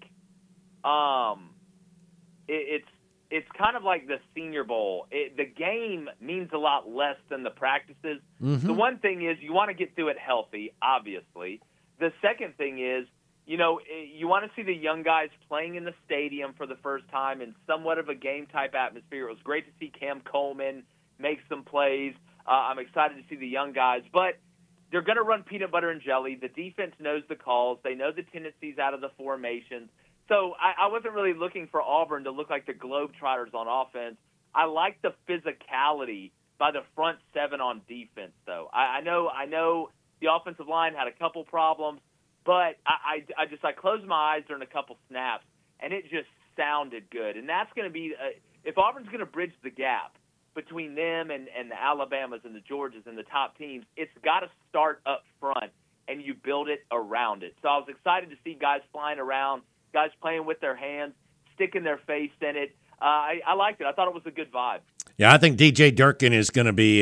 it's kind of like the Senior Bowl. The game means a lot less than the practices. Mm-hmm. The one thing is you want to get through it healthy, obviously. The second thing is, you want to see the young guys playing in the stadium for the first time in somewhat of a game-type atmosphere. It was great to see Cam Coleman make some plays. I'm excited to see the young guys. But they're going to run peanut butter and jelly. The defense knows the calls. They know the tendencies out of the formations. So I wasn't really looking for Auburn to look like the Globetrotters on offense. I like the physicality by the front seven on defense, though. I know the offensive line had a couple problems, but I closed my eyes during a couple snaps, and it just sounded good. And that's going to be if Auburn's going to bridge the gap between them and the Alabamas and the Georgias and the top teams, it's got to start up front, and you build it around it. So I was excited to see guys flying around, guys playing with their hands, sticking their face in it. I liked it. I thought it was a good vibe. Yeah, I think DJ Durkin is going to be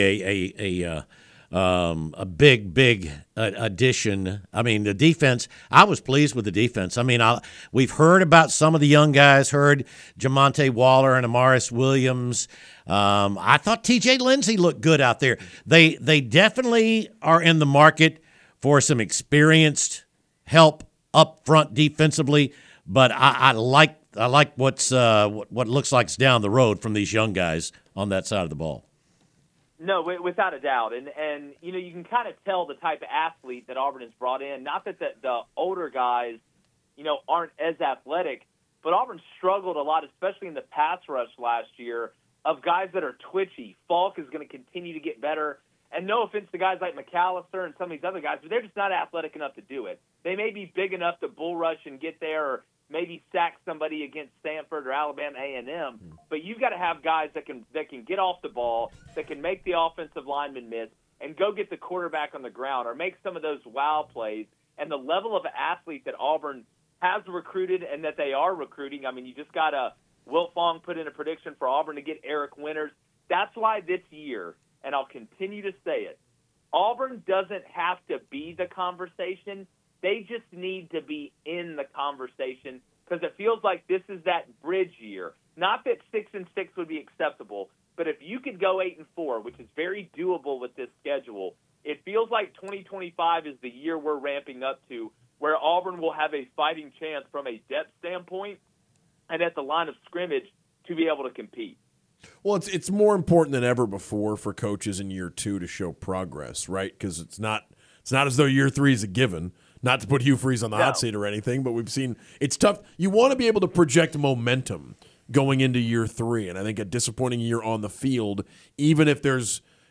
a big addition. I mean, the defense, I was pleased with the defense. I mean, we've heard about some of the young guys, heard Jamonte Waller and Amaris Williams. I thought TJ Lindsey looked good out there. They definitely are in the market for some experienced help up front defensively, but I like what looks like it's down the road from these young guys on that side of the ball. No, without a doubt. And you can kind of tell the type of athlete that Auburn has brought in. Not that the older guys, aren't as athletic, but Auburn struggled a lot, especially in the pass rush last year, of guys that are twitchy. Falk is going to continue to get better. And no offense to guys like McAllister and some of these other guys, but they're just not athletic enough to do it. They may be big enough to bull rush and get there or maybe sack somebody against Stanford or Alabama A&M, but you've got to have guys that can get off the ball, that can make the offensive lineman miss, and go get the quarterback on the ground or make some of those wow plays. And the level of athlete that Auburn has recruited and that they are recruiting, I mean, you just got to Wilt Fong put in a prediction for Auburn to get Eric Winters. That's why this year, and I'll continue to say it, Auburn doesn't have to be the conversation. They just need to be in the conversation because it feels like this is that bridge year. Not that 6-6 would be acceptable, but if you could go 8-4, which is very doable with this schedule, it feels like 2025 is the year we're ramping up to, where Auburn will have a fighting chance from a depth standpoint and at the line of scrimmage to be able to compete. Well, it's more important than ever before for coaches in year 2 to show progress, right? Because it's not as though year 3 is a given. Not to put Hugh Freeze on the hot seat or anything, but we've seen it's tough. You want to be able to project momentum going into year 3, and I think a disappointing year on the field, even if there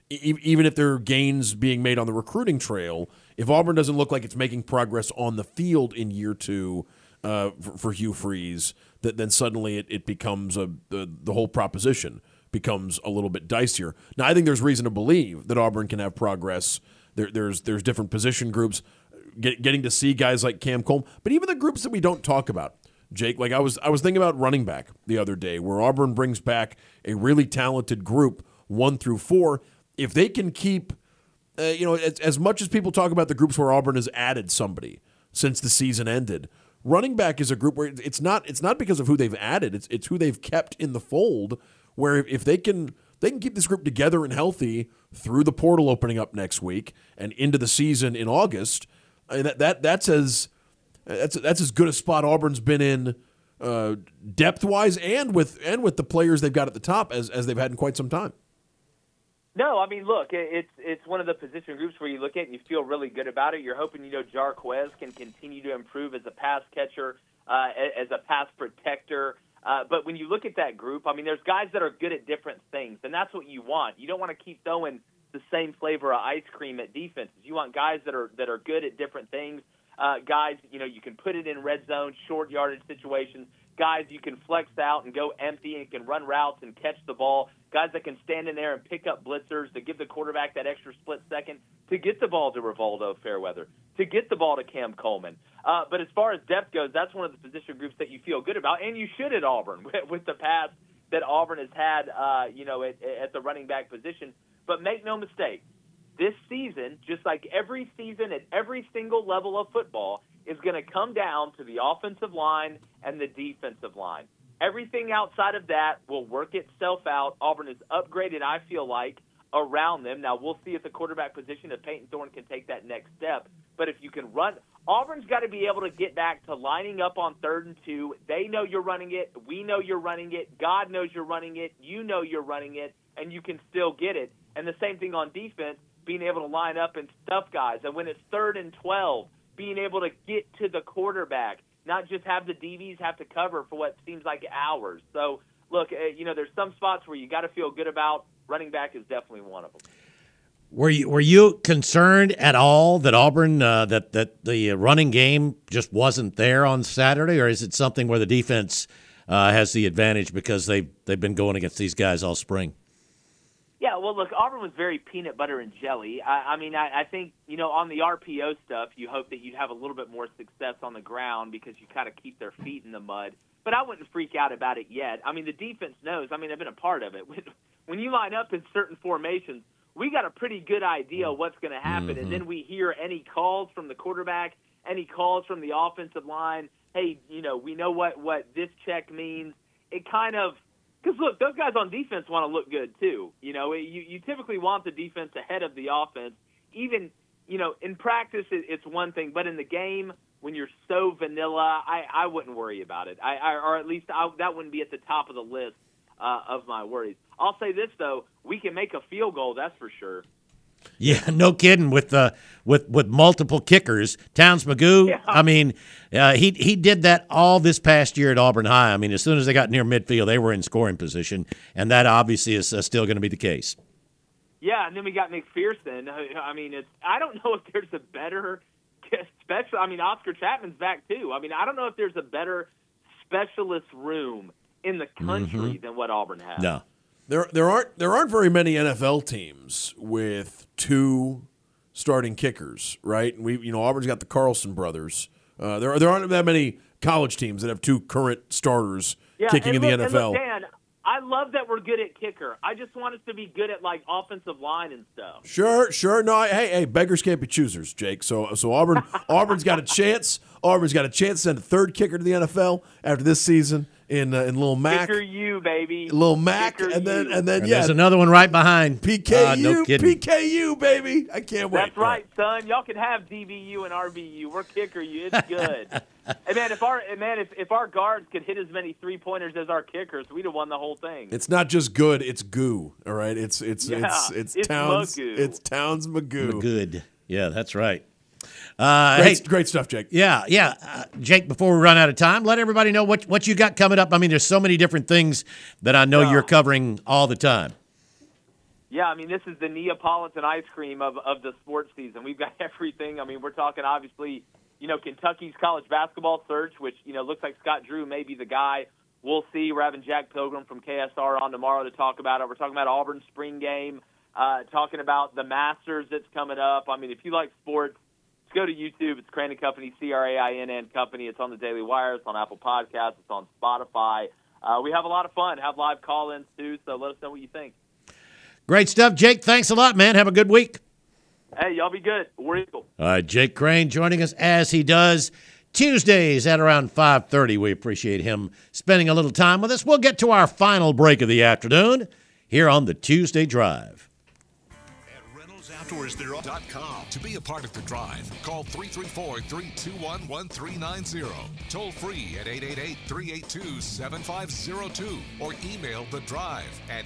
are gains being made on the recruiting trail, if Auburn doesn't look like it's making progress on the field in year 2 for Hugh Freeze, then suddenly it becomes the whole proposition becomes a little bit dicier. Now, I think there's reason to believe that Auburn can have progress. There's different position groups. Getting to see guys like Cam Coleman, but even the groups that we don't talk about, Jake. Like I was thinking about running back the other day, where Auburn brings back a really talented group 1 through 4. If they can keep, as much as people talk about the groups where Auburn has added somebody since the season ended, running back is a group where it's not because of who they've added, it's who they've kept in the fold. Where if they can keep this group together and healthy through the portal opening up next week and into the season in August. That's as good a spot Auburn's been in depth wise and with the players they've got at the top as they've had in quite some time. No, I mean, look, it's one of the position groups where you look at it and you feel really good about it. You're hoping Jarquez can continue to improve as a pass catcher, as a pass protector. But when you look at that group, I mean, there's guys that are good at different things, and that's what you want. You don't want to keep throwing the same flavor of ice cream at defenses. You want guys that are good at different things. Guys, you can put it in red zone, short yardage situations. Guys you can flex out and go empty and can run routes and catch the ball. Guys that can stand in there and pick up blitzers to give the quarterback that extra split second to get the ball to Rivaldo Fairweather, to get the ball to Cam Coleman. But as far as depth goes, that's one of the position groups that you feel good about, and you should at Auburn with the path that Auburn has had, at the running back position. But make no mistake, this season, just like every season at every single level of football, is going to come down to the offensive line and the defensive line. Everything outside of that will work itself out. Auburn is upgraded, I feel like, around them. Now, we'll see at the quarterback position if Peyton Thorne can take that next step. But if you can run – Auburn's got to be able to get back to lining up on 3rd and 2. They know you're running it. We know you're running it. God knows you're running it. You know you're running it, and you can still get it. And the same thing on defense, being able to line up and stuff guys. And when it's 3rd and 12, being able to get to the quarterback, not just have the DBs have to cover for what seems like hours. So, look, there's some spots where you got to feel good about. Running back is definitely one of them. Were you concerned at all that Auburn that the running game just wasn't there on Saturday, or is it something where the defense has the advantage because they've been going against these guys all spring? Yeah, well, look, Auburn was very peanut butter and jelly. I think, on the RPO stuff, you hope that you'd have a little bit more success on the ground because you kind of keep their feet in the mud. But I wouldn't freak out about it yet. I mean, the defense knows. I mean, I've been a part of it. When you line up in certain formations, we got a pretty good idea of what's going to happen. Mm-hmm. And then we hear any calls from the quarterback, any calls from the offensive line. Hey, we know what this check means. It kind of – because, look, those guys on defense want to look good, too. You typically want the defense ahead of the offense. Even, in practice, it's one thing. But in the game, when you're so vanilla, I wouldn't worry about it. Or at least that wouldn't be at the top of the list of my worries. I'll say this, though. We can make a field goal, that's for sure. Yeah, no kidding. With multiple kickers, Towns Magoo. Yeah. I mean, he did that all this past year at Auburn High. I mean, as soon as they got near midfield, they were in scoring position, and that obviously is still going to be the case. Yeah, and then we got McPherson. I mean, I don't know if there's a better special. I mean, Oscar Chapman's back too. I mean, I don't know if there's a better specialist room in the country than what Auburn has. No. There aren't very many NFL teams with 2 starting kickers, right? Auburn's got the Carlson brothers. There aren't that many college teams that have 2 current starters kicking in the NFL. And look, Dan, I love that we're good at kicker. I just want us to be good at like offensive line and stuff. Sure. No, hey, beggars can't be choosers, Jake. So Auburn's got a chance. Auburn's got a chance to send a third kicker to the NFL after this season in Lil Mac. Kicker you, baby. Lil Mac, Kicker and then you. There's another one right behind. PKU, no kidding. PKU, baby. I can't wait. That's right, son. Y'all can have DBU and RBU. We're kicker you. It's good. Hey, man, if our guards could hit as many 3-pointers as our kickers, we'd have won the whole thing. It's not just good; it's goo. All right, it's Towns. Magoo. It's Towns Magoo. Good. Yeah, that's right. Great stuff, Jake. Yeah. Jake, before we run out of time, let everybody know what you got coming up. I mean, there's so many different things that I know you're covering all the time. Yeah, I mean, this is the Neapolitan ice cream of the sports season. We've got everything. I mean, we're talking, obviously, Kentucky's college basketball search, which, looks like Scott Drew may be the guy. We'll see. We're having Jack Pilgrim from KSR on tomorrow to talk about it. We're talking about Auburn's spring game, talking about the Masters that's coming up. I mean, if you like sports, go to YouTube. It's Crane & Company, Crinn Company. It's on the Daily Wire. It's on Apple Podcasts. It's on Spotify. We have a lot of fun. Have live call-ins, too, so let us know what you think. Great stuff, Jake. Thanks a lot, man. Have a good week. Hey, y'all be good. We're Eagle. All right, Jake Crane joining us as he does Tuesdays at around 5:30. We appreciate him spending a little time with us. We'll get to our final break of the afternoon here on the Tuesday Drive. OutdoorsThere.com. To be a part of the drive, call 334-321-1390. Toll free at 888-382-7502 or email the drive at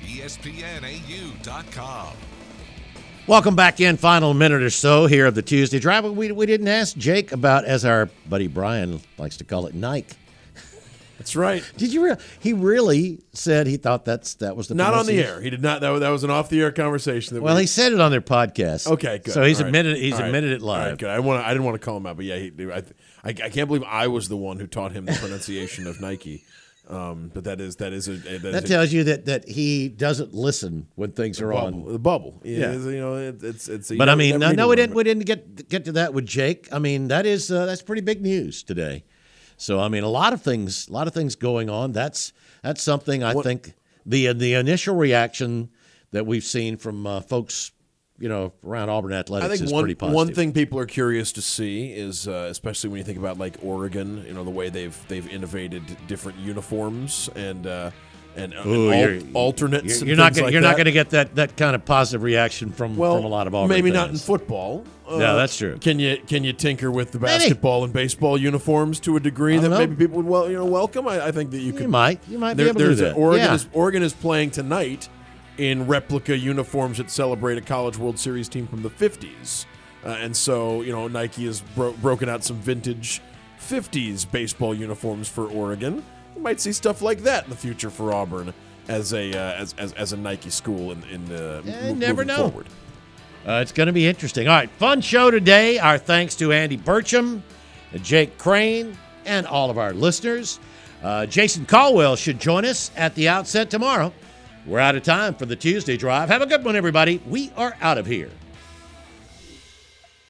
espnau.com. Welcome back in. Final minute or so here of the Tuesday Drive. We didn't ask Jake about, as our buddy Brian likes to call it, Nike. That's right. Did you? He really said he thought that was the not on the air. He did not. That was an off the air conversation. He said it on their podcast. Okay, good. So he's All admitted. Right. He's admitted it live. All right, good. I didn't want to call him out, but yeah, I can't believe I was the one who taught him the pronunciation of Nike. But that tells you that he doesn't listen when things are on the bubble. Yeah, it's. But I mean, no, we didn't get to that with Jake. I mean, that's pretty big news today. So I mean, a lot of things going on. That's something I think the initial reaction that we've seen from folks, around Auburn athletics is pretty positive. One thing people are curious to see is, especially when you think about like Oregon, the way they've innovated different uniforms and alternates. You're not going to get that kind of positive reaction from a lot of Auburn maybe fans. Not in football. No, that's true. Can you tinker with the basketball and baseball uniforms to a degree that maybe people would welcome? I think that you could. You might be able to do that. Oregon is playing tonight in replica uniforms that celebrate a College World Series team from the 50s, and so Nike has broken out some vintage 50s baseball uniforms for Oregon. You might see stuff like that in the future for Auburn as a Nike school never know. Forward. It's going to be interesting. All right, fun show today. Our thanks to Andy Burcham, Jake Crane, and all of our listeners. Jason Caldwell should join us at the outset tomorrow. We're out of time for the Tuesday Drive. Have a good one, everybody. We are out of here.